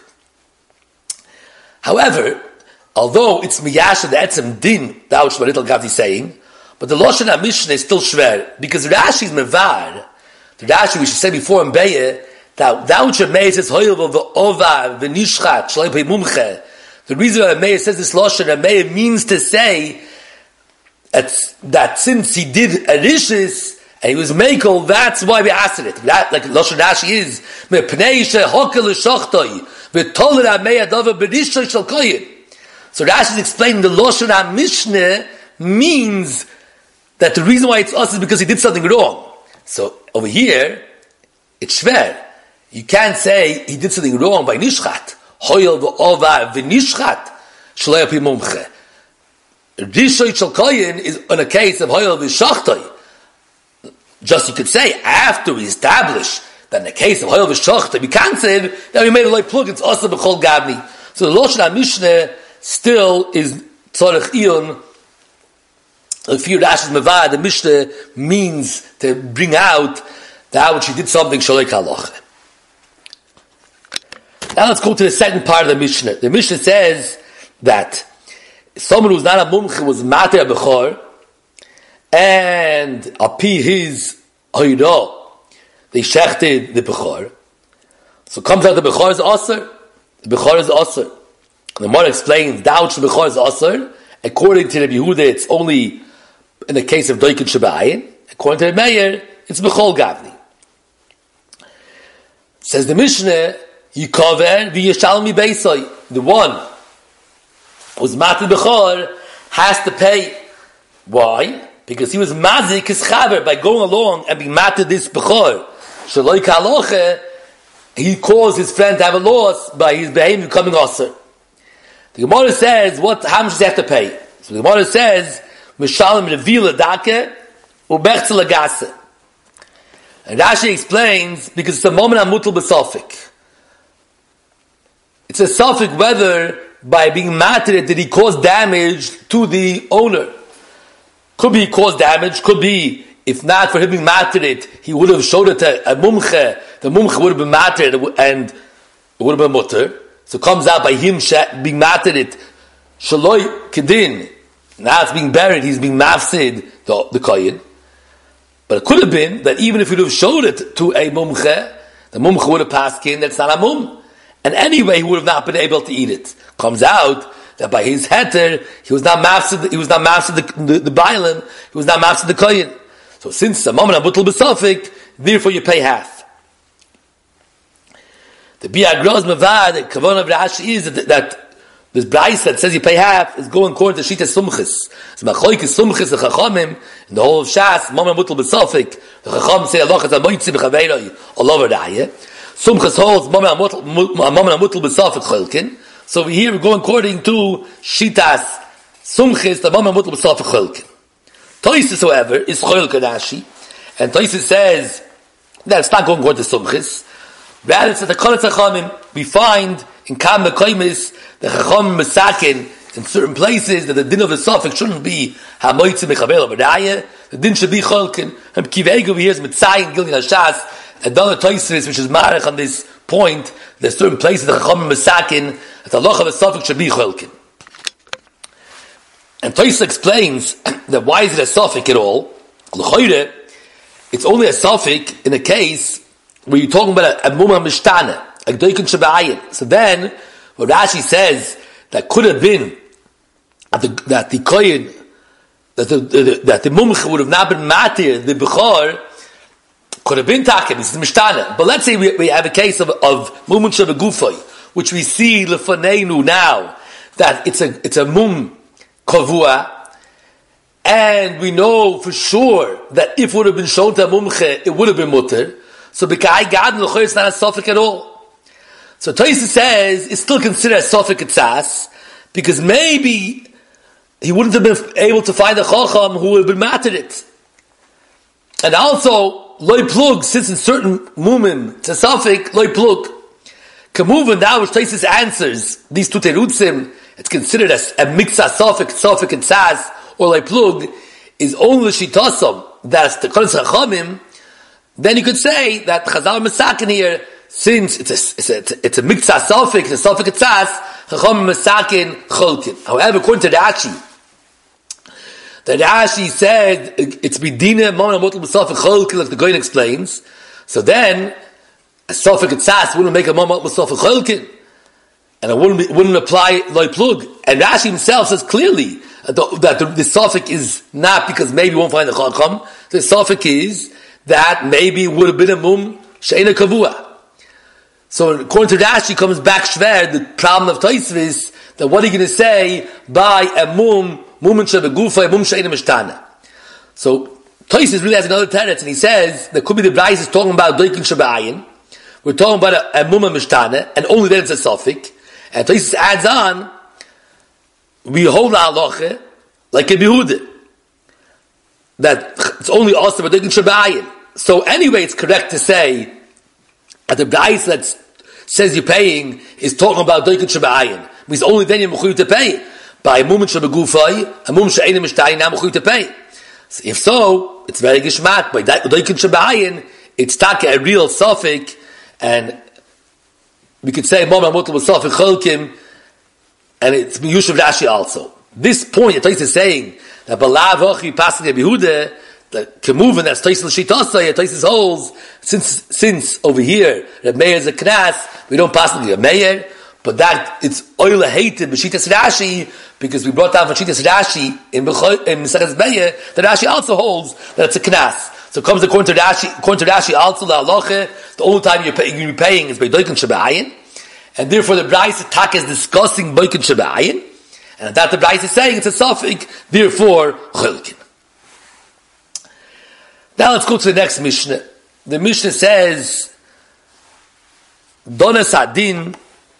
S2: However, although it's Miyash of the Etzem Din, that which Marit al-Gazi is saying, but the Lashon HaMishnah is still shver, because Rashi is Mevar, the Rashi we should say before in Be'eh, that which Meir says, Hoyel v'ova v'nishchat, shalei pei mumche, the reason why Meir says this Lashon, Meir means to say, that since he did Arishis, and he was Mekel, that's why we asked it. That, like Lashon Rashi is, Me'pnei she'hokel l'shochtoi, v'toler ha'mei adova b'rishoy shel koyin. So Rashi is explaining the Lashon HaMishnah means that the reason why it's us is because he did something wrong. So over here, it's shver. You can't say he did something wrong by nishchat. Hoyel v'ova v'nishchat shlei api mumche. Rishoy shel koyin is on a case of hoyel v'shachtoi. Just you could say, after we establish that in the case of hoyel v'shachtoi, we can't say that we made a loy plug, it's also b'chol gavni. So the Lashon HaMishnah still is tzorech iyun. If you Rashi's Mevar, the Mishnah means to bring out that which he did something shalei kaloch. Now let's go to the second part of the Mishnah. The Mishnah says that someone who's not a mumche was mater bechor, and api his hoyra, they shechted the bechor. So it comes out the bechor is aser. The bechor is aser. The Gemara explains that which the bechor is aser. According to Rabbi Yehuda, it's only in the case of Doikin Shabayin. According to the Meir, it's Bechol Gavni. Says the Mishnah, Yikover v'yeshalmi beisai. The one who's matir b'chor has to pay. Why? Because he was mazik his chaver by going along and being matir this b'chor. Shaloi kaloche, he caused his friend to have a loss by his behavior becoming aser. The Gemara says, how much does he have to pay? So the Gemara says, Mishalim revila dake ubechzel agase. And Rashi explains, because it's a moment amutul b'safik. It's a safik whether by being matir did he cause damage to the owner. Could be he caused damage, could be if not for him being matir he would have showed it to a mumche, the mumche would have been matir and it would have been mutter. So it comes out by him being matir shaloi kedin. Now it's being buried, he's being mafsid, the koyin. But it could have been that even if he would have showed it to a mumche, the mumche would have passed in, that's not a mum. And anyway, he would have not been able to eat it. Comes out that by his heter, he was not mafsid the bailen, he was not mafsid the koyin. So since the moment abutul b'safik, therefore you pay half. The biagros mavad, the kavanah of Rashi is that this Bryce that says you pay half is going according to Shita Sumchis. So Machoik is Sumchis, the Chachamim, in the whole of Shas, Mama Mutal B'Safik, the Chacham say Allah is a Moitzi B'Chaveiroi, all over Raya. Sumchis holds Mama Mutal B'Safik Cholkin. So here we're going according to Shitas Sumchis, the Mama Mutal B'Safik Cholkin. Toisis, however, is Cholkin Rashi, and Toisis says that it's not going according to Sumchis. Rather, it's the Koletz Chachamim, we find in Kam Mekoimis, the Chacham Mesakin, in certain places, that the din of the Safik shouldn't be Hamoitzi Mechavel of Raya, the din should be Cholkin. And Kiveg over here is Mitzayin, Gilin Hashas, and Donna Toisris, which is Marech on this point, there's certain places, the Chacham Mesakin, that the Loch of the Safik should be Cholkin. And Toisris explains that why is it a Safik at all? L'choire, it's only a Safik in a case where you're talking about a Mumah Mishtana, a Gdoikin Shabayin. So then, what Rashi says, that could have been that the koyin, that the mumch would have not been matir, the bechor, could have been taken, this is Mishtana. But let's say we have a case of mumch shabagufay, which we see lefaneinu now, that it's a mum kavua, and we know for sure that if it would have been shown to a mumche, it would have been mutter. So B'kai Gad and L'choy, it's not a Safik at all. So Toysa says it's still considered a Safik Etzas, because maybe he wouldn't have been able to find a Chacham who would have been matter it. And also, Loi Plug, since in certain Mumin, it's a Safik, Loi Plug. Kamuvan, now which Toysa answers these two Terutzim, it's considered as a Miksa Safik Etzas, or Loi Plug, is only Shitasam, that's the Kodesh Chachamim. Then you could say that Chazal Mesakin here, since it's a Miksa Safik, it's a Safik Etzas, Chacham Mesakin Cholkin. However, according to Rashi, that Rashi said it's Bidina Mona Motel B'Safik Cholkin, like the Goyin explains. So then a Safik Etzas wouldn't make a Mona Motel B'Safik Cholkin, and it wouldn't apply Loi Plug. And Rashi himself says clearly that the Safik is not because maybe you won't find the Chacham. The Safik is that maybe it would have been a mum she'ena kavua. So according to Rashi, comes back shver the problem of Tosfos, that what are you going to say by a mumin shebegufa, a mum she'ena mishtana? So Tosfos really has another teretz, and he says that could be the Bryce is talking about doikin shebeayin. We're talking about a mum mishtana, and only then it's a safik. And Tosfos adds on, we hold the halacha like a Yehuda, that it's only also about doikin shebeayin. So anyway, it's correct to say that the Bryce that says you're paying is talking about doikin shebeayin. Means only then you're mechuyev to pay. By a moment shebegufay, a moment she'enim mishtayim, now mechuyev to pay. So if so, it's very gishmat. By doikin shebeayin, it's taka a real safik, and we could say mom amotel b'safik cholkim, and it's miyushav Rashi also. This point, the Tosfos is saying that balav ochi passing a Yehuda, that Kemuvan, that's Tosfos Shitasa, Tosfos holds, since over here, Reb Meir is a Knas, we don't pass the Reb Meir, but that it's oil hated b'Shitas Rashi, because we brought down from Shitas Rashi in Mesachas Meir, that Rashi also holds that it's a Knas. So it comes according to Rashi also, the halacha, the only time you're be paying is by Doikin Shabbayin, and therefore the Bryce attack is discussing Doikin Shabbayin, and that the Bryce is saying it's a suffix, therefore Chilkin. Now let's go to the next Mishnah. The Mishnah says, Dona Sadin,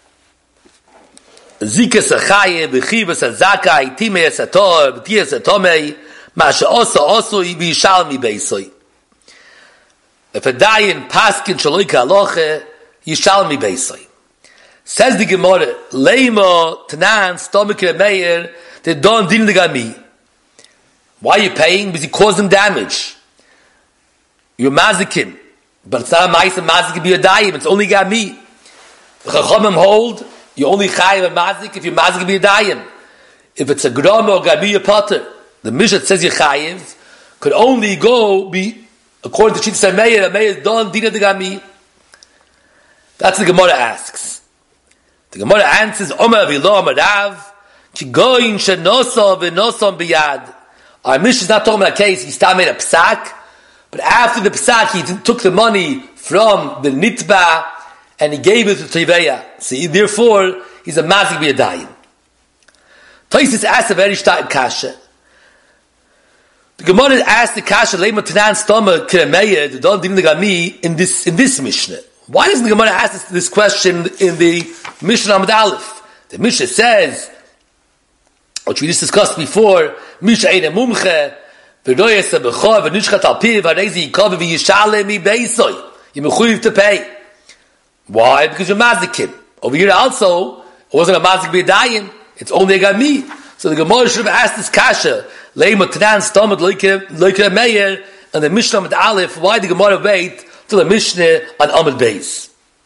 S2: Zikas Achaye, Bechivas Azakai, Timei Asator, B'tiyas Atomei, Masha Oso, Ibishalmi Beisoi. If a dayan paskin shaloika aloche, Yishalmi Beisoi. Says the Gemara, Leimo, Tanan, Stomach Meir, they don't din the Gami. Why are you paying? Because you caused them damage. You're mazikim. But it's not a ma'isa mazik be a dayim, it's only Gami. The Chachamim hold, you only chayiv a mazik if you're mazik be a dayim. If it's a gram or Gami, a potter. The Mishnah says you chayiv, could only be, according to Shittas HaMeir, a Meir don't din the Gami. That's what the Gemara asks. The Gemara answers, Omer V'lo Omer Rav, Ki goyin shenosa v'nosam biyad. Our Mishnah is not talking about a case, he still made a psak, but after the psak, he took the money from the nitba, and he gave it to Teveya. See, therefore, he's a mazik b'yadayim. Tosis asked a very stark kasha. The Gemara asked the kasha, Leima Tanan Stoma Kiremeya, the Don Din Gami, in this Mishnah. Why doesn't the Gemara ask this question in the Mishnah Amud Aleph? The Mishnah says, which we just discussed before, Mishnah Eina Mumche, V'royes HaBechor, V'nishchat Al-Piv, V'arezi Yikov, V'yishalem Beisoi. You're mechuyev to pay. Why? Because you're mazikim. Over here also, it wasn't a mazik b'yadayim, it's only a gami. So the Gemara should have asked this kasha, Leima Tanan Stomach Loikra Meir, and the Mishnah Amud Aleph, why the Gemara wait till the Mishnah on Amud Beis?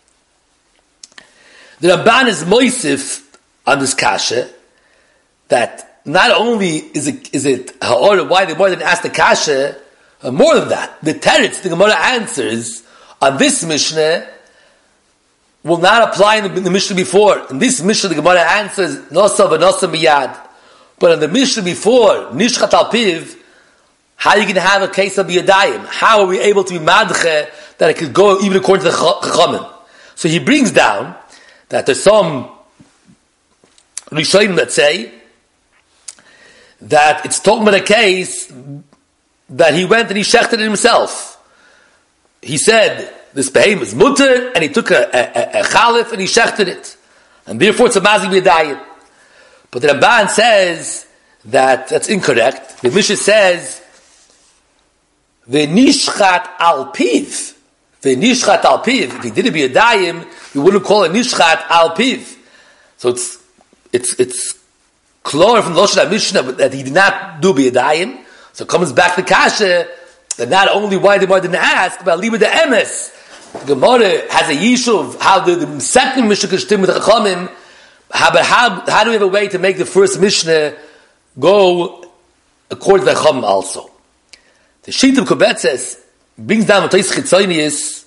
S2: The Ramban is moisif on this kasha, that not only is it ha'or, why the Gemara didn't ask the kasha, more than that, the teretz the Gemara answers on this Mishnah will not apply in the Mishnah before. In this Mishnah the Gemara answers nosa v'nosa miyad, but in the Mishnah before nishchat al piv, how are you going to have a case of biyadayim? How are we able to be madche that it could go even according to the Chachamim? So he brings down that there's some Rishonim that say that it's talking about a case that he went and he shechted it himself. He said this behem is mutter, and he took a chalif and he shechted it, and therefore it's a mazik b'yadayim. But the Ramban says that that's incorrect. The Mishnah says v'nishchat al piv, v'nishchat al piv. If he did it b'yadayim, we wouldn't call it nishchat al piv. So it's clear from the Lashon Mishnah that he did not do b'yadayim. So it comes back to kasha that not only why the Gemara didn't ask, but liba the emes. The Gemara has a yishuv how the second Mishnah could stem with the Chachamim. How do we have a way to make the first Mishnah go according to the Chachamim also? The Shita of Kobetzes brings down Matais Chitzonius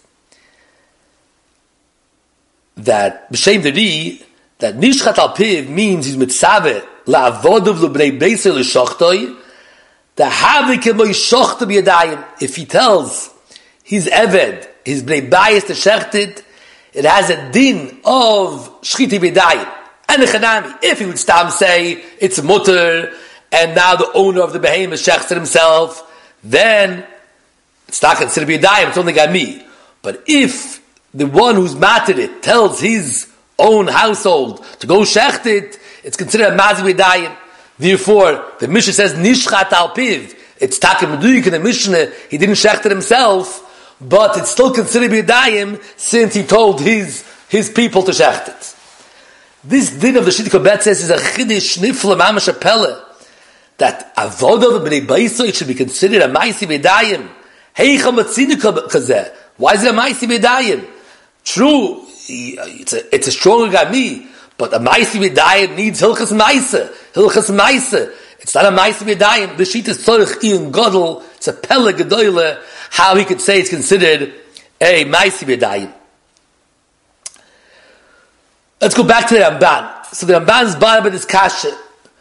S2: that b'shem deri that nishchat al piv means he's mitzaveh la'avodav l'bnei beisel l'shochtoi the havik emoy shochta b'yadayim. If he tells his eved, his bnei bayis to shechted, it has a din of shchiti b'yadayim. And the chanami, if he would stop say it's mutter, and now the owner of the behemoth shechted himself, then it's not considered b'yadayim, it's only gami. But if the one who's mated it tells his own household to go shecht it, it's considered a mazik b'yadayim. Therefore, the Mishnah says nishchat al piv. It's takim meduyik in the Mishnah. He didn't shecht it himself, but it's still considered b'yadayim since he told his people to shecht it. This din of the Shita Kobetzes says is a chiddush nifla mamash apella that avodah b'nei baiso it should be considered a ma'isi b'yadayim. Heicha matzina kazeh. Why is it a ma'isi b'yadayim? True, it's a stronger gami. But a ma'isi b'yadayim needs hilchas ma'isa. Hilchas ma'isa. It's not a ma'isi b'yadayim. The sheet is tzorich in gadol. It's a pele gedoyle. How he could say it's considered a ma'isi b'yadayim. Let's go back to the Ramban. So the Ramban's bar is kasha.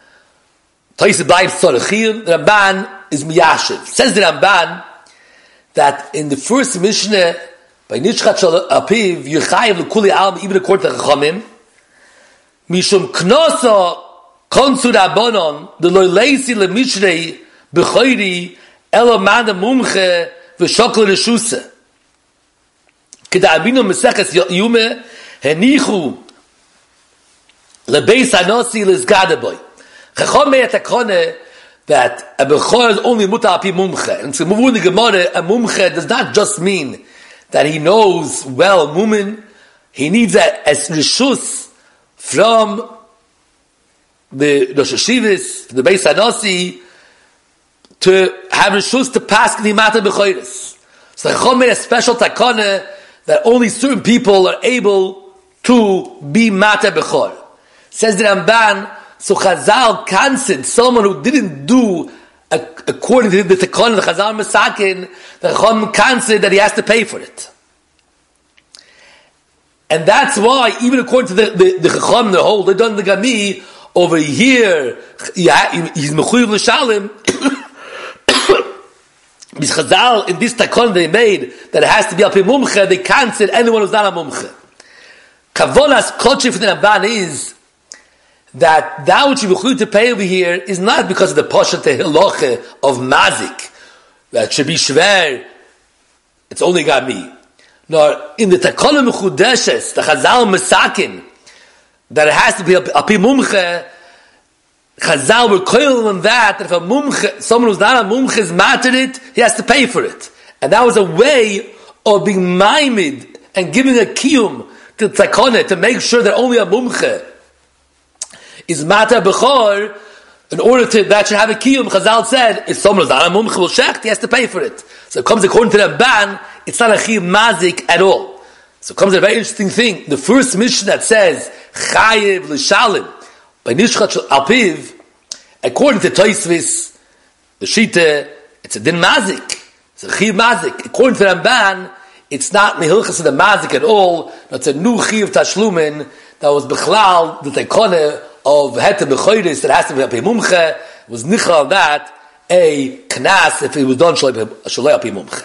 S2: Tois b'ayim tzorich. The Ramban is miyashiv. Says the Ramban that in the first Mishnah, by Nishchat Shal Apiv, Yechayev L'Kuli Alm, even according to Chachamim, Mishum Knosa Konsu Rabbanon, the Loileisi LeMishrei B'choiri Elo Mana Mumche V'Shokol Reshusa. Keda'aminu Meseches Yume Henichu Lebeis Hanosi Lizgadaboy. Chacham made a takone that a bechor is only mutar api mumche. And so in the Gemara, a mumche does not just mean that he knows well mumin. He needs a rishus from the Rosh Hashivas, the Beis Hanasi, to have rishus to pass the matter bechoros. So Chacham made a special takone that only certain people are able to be matter bechor. Says the Ramban. So Chazal canceled someone who didn't do according to the Tekon, the Chazal Masakin, the Chacham canceled that he has to pay for it. And that's why, even according to the Chacham, the whole, they done the Gami, over here, he's Mechuyev L'Shalim, because Chazal, in this Tekon they made, that it has to be Al Pi Mumche, they canceled anyone who's not a Mumche. Kavonas Kochi for the Ramban is, that which you will to pay over here is not because of the Poshet Hiloche of Mazik, that should be Shver, it's only Gami. Nor in the Takona Mechudeshes, the Chazal Mesakin, that it has to be a Pi Mumche, Chazal were coiling on that if a Mumche, someone who's not a Mumche is mattered it, he has to pay for it. And that was a way of being maimed and giving a kiyum to Takona to make sure that only a Mumche is matter bechor, in order to that should have a kiyum. Chazal said, if someone is not a mumche will shecht, he has to pay for it. So it comes according to the ban, it's not a chiyum mazik at all. So it comes a very interesting thing. The first mission that says chayev l'shalim by nishchat alpiv, according to Tosfos, the Shita, it's a din mazik. It's a chiyum mazik. According to the Ramban, it's not mehilchas of the mazik at all. It's a new chiyuv tashlumin that was bechlal the tekone of Heta B'choiris that has to be a Mumche, was nichal that a knas if it was done Shalei Api Mumche.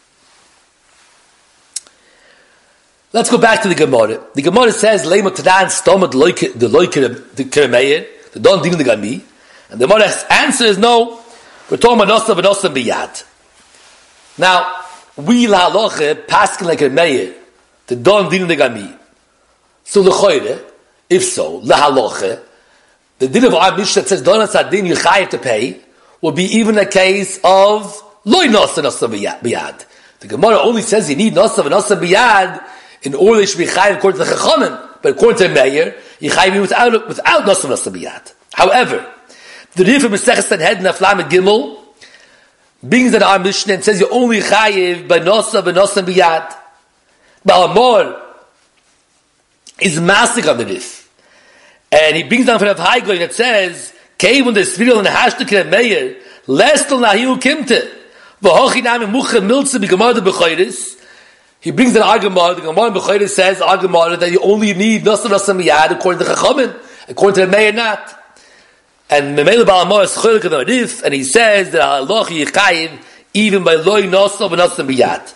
S2: Let's go back to the Gemara. The Gemara says, Leima Tadan Stomach the Loiker the Keremeir, the Don Din the Gami. And the Gemara's answer is no, we're talking about Nosav and Nosav Biyad. Now, we la halacha paskin like Keremeir, the Don Din the Gami. So L'choire, if so, la halacha, the din of our Mishnah that says Donas Adin you chayav to pay will be even a case of loy nosa nosa biyad. The Gemara only says you need nosa and nosa biyad in order to be chayav according to the Chachamim, but according to the Meir you chayav without nosa and nosa biyad. However, the Rif of Mesechus Sanhedrin Aflam Gimel brings that our Mishnah and says you only chayav by nosa and nosa biyad. But Amor is masik on the Rif. And he brings down from Rav Haigoy that says, "Kevon the Sviril and Hashtek Meir, lestel nahiu kimte, v'hochi nami mucha miltze b'gemar the b'choiris." He brings an argument. The Gemara b'choiris says argument that you only need nosa miyad according to Chachamim, according to the Meir not. And Memele Ba'amor is cholik of the Rif, and he says that halacha yichayiv even by loy nosa v'nosa miyad.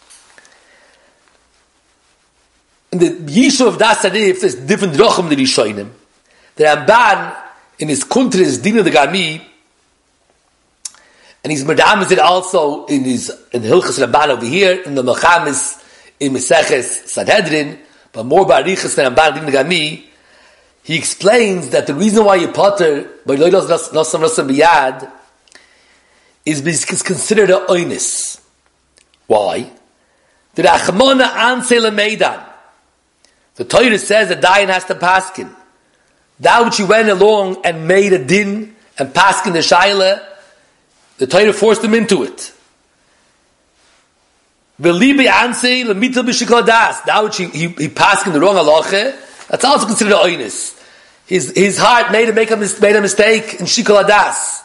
S2: In the Yishuv of Das Arif, there's different rochim that he's showing him. The Ramban, in his Kuntris, Din of the Gami, and he's Madam it also in Hilchas Ramban over here, in the Mechamis, in Meseches Sanhedrin, but more Barichas than Ramban Din of the Gami, he explains that the reason why you potter by Loidos Nosam Nosam Biyad is because it's considered a oinus. Why? The Rachmona Ansel Meidan. The Torah says that Dayan has to paskin. That which he went along and made a din and paskin the shaila, the Torah forced him into it. V'libi ansei l'mitel b'shikol das. That which he paskin the wrong halacha, that's also considered a oinus. His heart made a mistake in shikol das.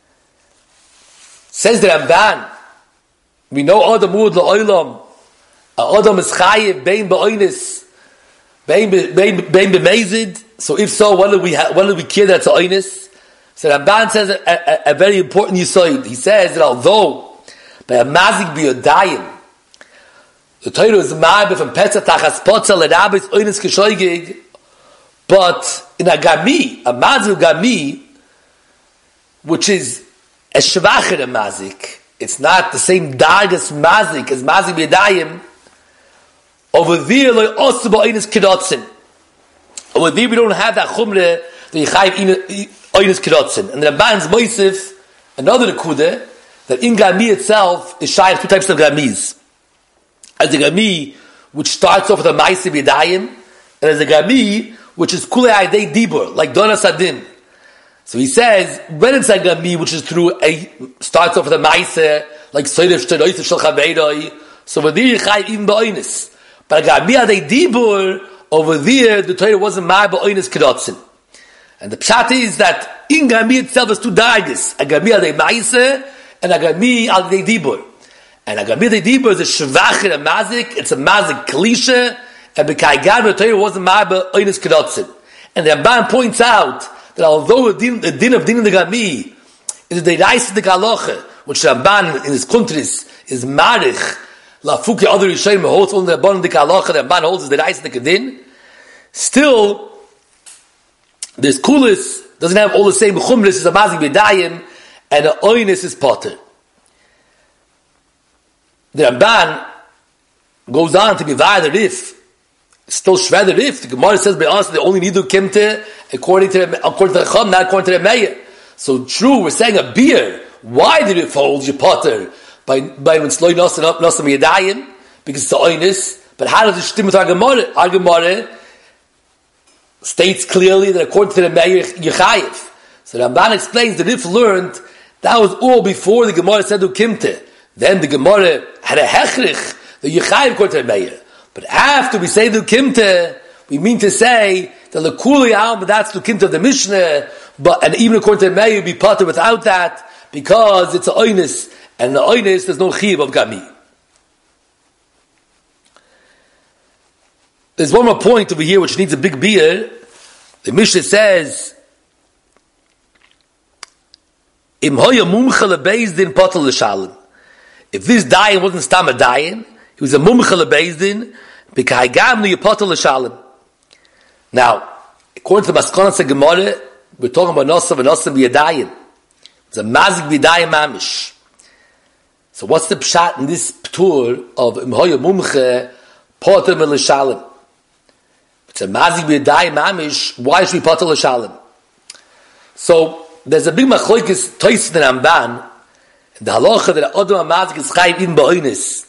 S2: Says the Ramban, we know Adam Mud la'olam, Adam is chayiv bein ba'oinus, bein b'mezid. So if so, what do we care that's a oinus? So Ramban says a very important yisoid. He says that although by a mazik biyodayim. The Torah is ma'abeh from Pesach Tachas Potza l'Rabbis Oynes Keshoigig, but in a Gami, a mazik Gami, which is a shvacher mazik, it's not the same dargas mazik as mazik biyodayim. Over there, like also ba'oines kirotzen. Over there, we don't have that chumre that you chayiv oines kirotzen. And the Ramban's moisif, another nekuda, that in Gami itself is shaykh two types of Gamis. As a Gami which starts off with a ma'aseh b'yadayim, and as a Gami which is kulei aydei dibur, like Dona Sadin. So he says, when it's a Gami which is through starts off with a ma'aseh, like Soirev Shteroi Shel Chaveiroi, so over there you chayiv even ba'oines. But a Gami aydei dibur, over there the Torah wasn't ma'ar ba'oines kirotzen. And the pshat is that in Gami itself is two dargis, a Gami aydei ma'aseh and a Gami aydei dibur. And a Gami aydei dibur is a shvacher, a mazik, it's a mazik klisha, and b'kai gad the Torah wasn't ma'ar ba'oines kirotzen. And the Ramban points out that although the din of din in the Gami is the reis of the Galoche, which Ramban in his countries is marich, lafuki other Rishonim holds only the Rabban in the Galoche, the Ramban holds is the reis of the din, still, this kulis doesn't have all the same chumris as a mazik b'yadayim, and the oines is potter. The Ramban goes on to be vayar the rif, still shver the rif. The Gemara says by us they only need to kimte according to the Chacham, not according to the Meir. So true, we're saying a beer. Why did it hold you potter by when sloy nosan b'yadayim? Because it's the oines. But how does it stem with our Gemara? Our Gemara states clearly that according to the Meir Yechayev. So the Ramban explains the rif learned that was all before the Gemara said to kimte. Then the Gemara had a hechrich the Yechayev according to the Meir. But after we say the kimte, we mean to say that the kuli al, but that's the kimte of the Mishnah. But and even according to the Meir, be potter without that because it's a oines, and the oines there's no chiv of Gami. There's one more point over here which needs a big beer. The Mishnah says, Im hoya mumcha lebeis din potter l'shalom. If this dying wasn't stam a dying, he was a mumcha lebeis din, because gam nu potter l'shalom. Now, according to the Maskonas Gemara, we're talking about nosav and nosav b'yadayim. It's a mazik b'yadayim mamish. So what's the pshat in this ptur of im hoya mumcha potter l'shalom? It's a mazik b'yadayim mamish. Why should we potter l'shalom? So there's a big machlokes Tosfos and Ramban. The halacha that Adam mazik is chayiv in ba'oines.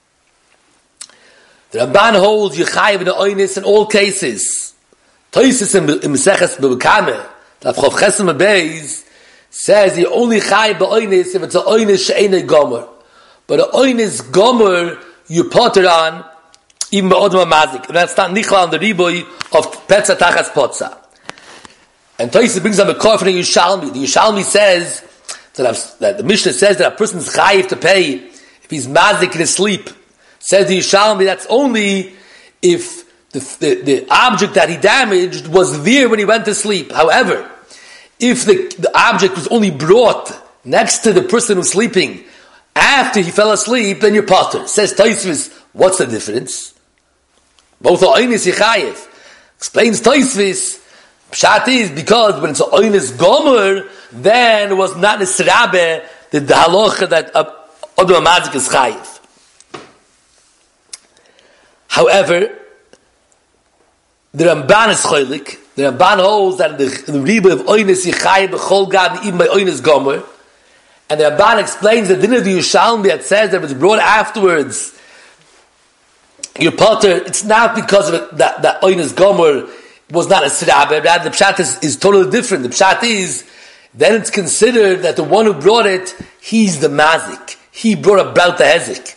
S2: The Ramban holds you chayiv in the oines in all cases. Tosfos in Maseches Bavkameh, that Chav Chesem Beis says you only chayiv ba'oines if it's a oines she'enei gomer. But a oines gomer you potter on even ba'odam mazik, and that's not nichla on the riboy of petza tachas potza. And Tosfos brings up a call from the Yerushalmi. The Yerushalmi says that the Mishnah says that a person's chayiv to pay if he's mazik in his sleep. Says the Yerushalmi that's only if the object that he damaged was there when he went to sleep. However, if the object was only brought next to the person who's sleeping after he fell asleep, then you're potter. Says Tosfos, what's the difference? Both are oines yechayev. Explains Tosfos, pshat is because when it's an oines gomer, then it was not nesrabe the halacha that Adam mazik is chayev. However, the Ramban is cholik. The Ramban holds that the riba of oines yechayev b'chol gad even by oines gomer, and the Ramban explains the din of the Yerushalmi that says that it was brought afterwards. Your potter, it's not because of it, that oines gomer was not a sirabe. Rather, the pshat is totally different. The pshat is then it's considered that the one who brought it, he's the mazik. He brought about the hezek.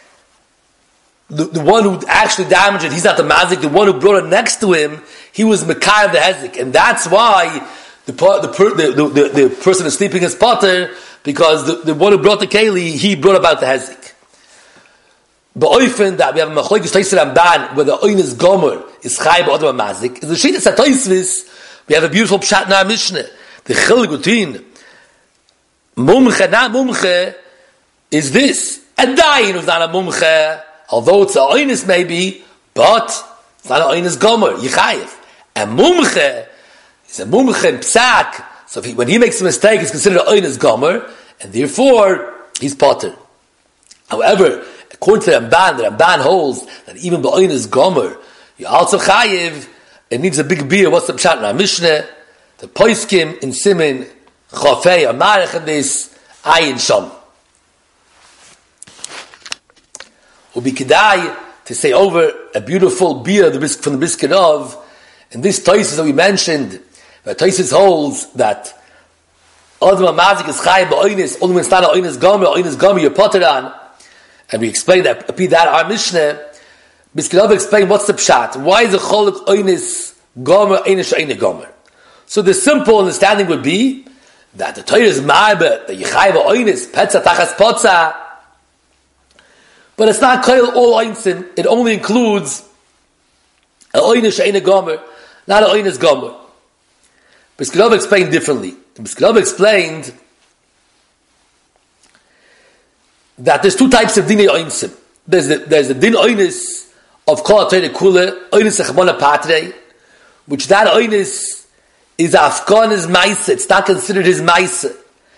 S2: The one who actually damaged it, he's not the mazik. The one who brought it next to him, he was Mekai of the hezek, and that's why the person is sleeping as potter, because the one who brought the keli, he brought about the hezek. But often that we have a machlokes Tosfos Ramban where the oines gomer is chayiv b'odam mazik is the shittas at Tosfos. We have a beautiful pshat in our Mishnah. The chiluk between mumche not mumche is this. A dayin was not a mumche, although it's a oinus maybe, but it's not a oinus gomer, yichayev. A mumche is a mumche in psak, so when he makes a mistake, it's considered a oinus gomer, and therefore, he's potter. However, according to the Ramban holds that even by oinus gomer, you also chayev, it needs a big beer. What's the pshat in our Mishnah? The poiskim in Simin, Chofei, Amarech, and this, Ayin Shom. Ubi Kedai, to say over a beautiful beer from the biscuit of, and this Tosis that we mentioned, that Tosis holds that Odom HaMazik is chayev ba'oinus, only when it's not a oinus gomer, you're potter on. And we explained that, our Mishnah, Biskidov explained what's the pshat. Why is the choluk oinis gomer einish eine gomer? So the simple understanding would be that the Torah is marbe, the yichayv oinis petza tachas potza, but it's not koil all oinsin. It only includes a oinish eine gomer, not a oinis gomer. Biskidov explained differently. Biskidov explained that there's two types of dinei oinsim. There's the din oinis of Kol HaTorah Kula, Oinus Echmona Patre, which that Oinus is Afghan is Maisa. It's not considered his Maisa.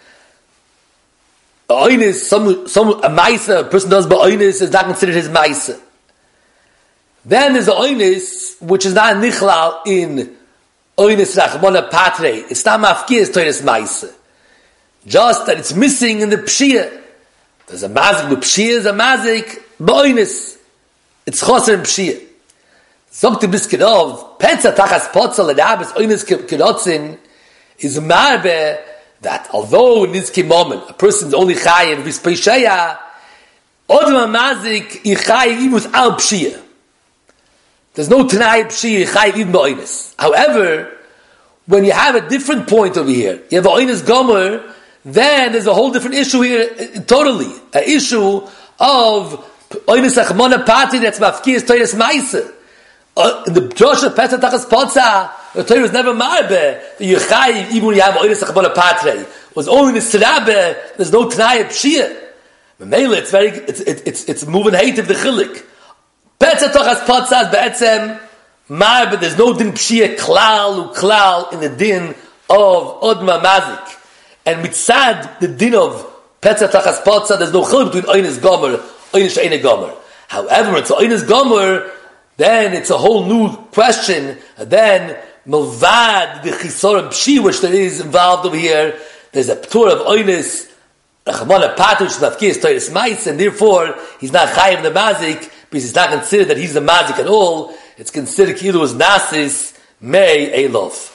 S2: Oinus, a Maisa, a person does, but Oinus is not considered his Maisa. Then there's the Oinus, which is not Nichlal in Oinus Echmona Patre. It's not Mafkir, Torah's Maisa. Just that it's missing in the Pshia. There's a Mazik, but Pshia is a Mazik, but Oinus. It's choser and pshia. Zog the Biskidov, Pensa tachas potza ledabes oines kirotzin, is marbe that although in this moment a person's only chayev v'speisheya, odom hamazik yichayev even without pshia. There's no tenai pshia yichayev even ba'oines. However, when you have a different point over here, you have a oines gomer, then there's a whole different issue here, totally. An issue of Oinus Echmona Pati, that's Mafkir, Torah's Maisa. In the Josh of Pesach Tachas Potza, the Torah was never Marbe. The Yechayiv, even when you have Oinus Echmona Patre, was only the Sirabe, there's no Tanai of Pshia. Mele, it's moving hate of the Chilik. Pesach Tachas Potza is Be'etzem Marbe, there's no din Pshia klal in the din of Odma Mazik. And mitzad, the din of Pesach Tachas Potza, there's no Chilik between Oinus Gomer, Oinish Eine Gomer. However, it's Oinus Gomer, then it's a whole new question. And then, Milvad, the Chisor and Pshi, which there is involved over here, there's a Ptur of Oinus, Rachmana Patu, which is Mafkir, Torah's Maisa, and therefore, he's not Chayiv the Mazik, because it's not considered that he's the Mazik at all. It's considered Kilu as Nasis, May Elov.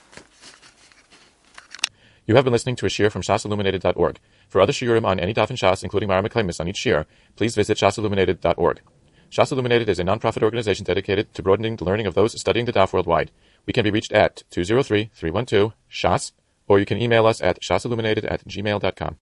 S1: You have been listening to a shiur from shasilluminated.org. For other shiurim on any daf in Shas, including Mara Meklemis on each shiur, please visit shasilluminated.org. Shas Illuminated is a non-profit organization dedicated to broadening the learning of those studying the daf worldwide. We can be reached at 203-312-SHAS, or you can email us at shasilluminated@gmail.com.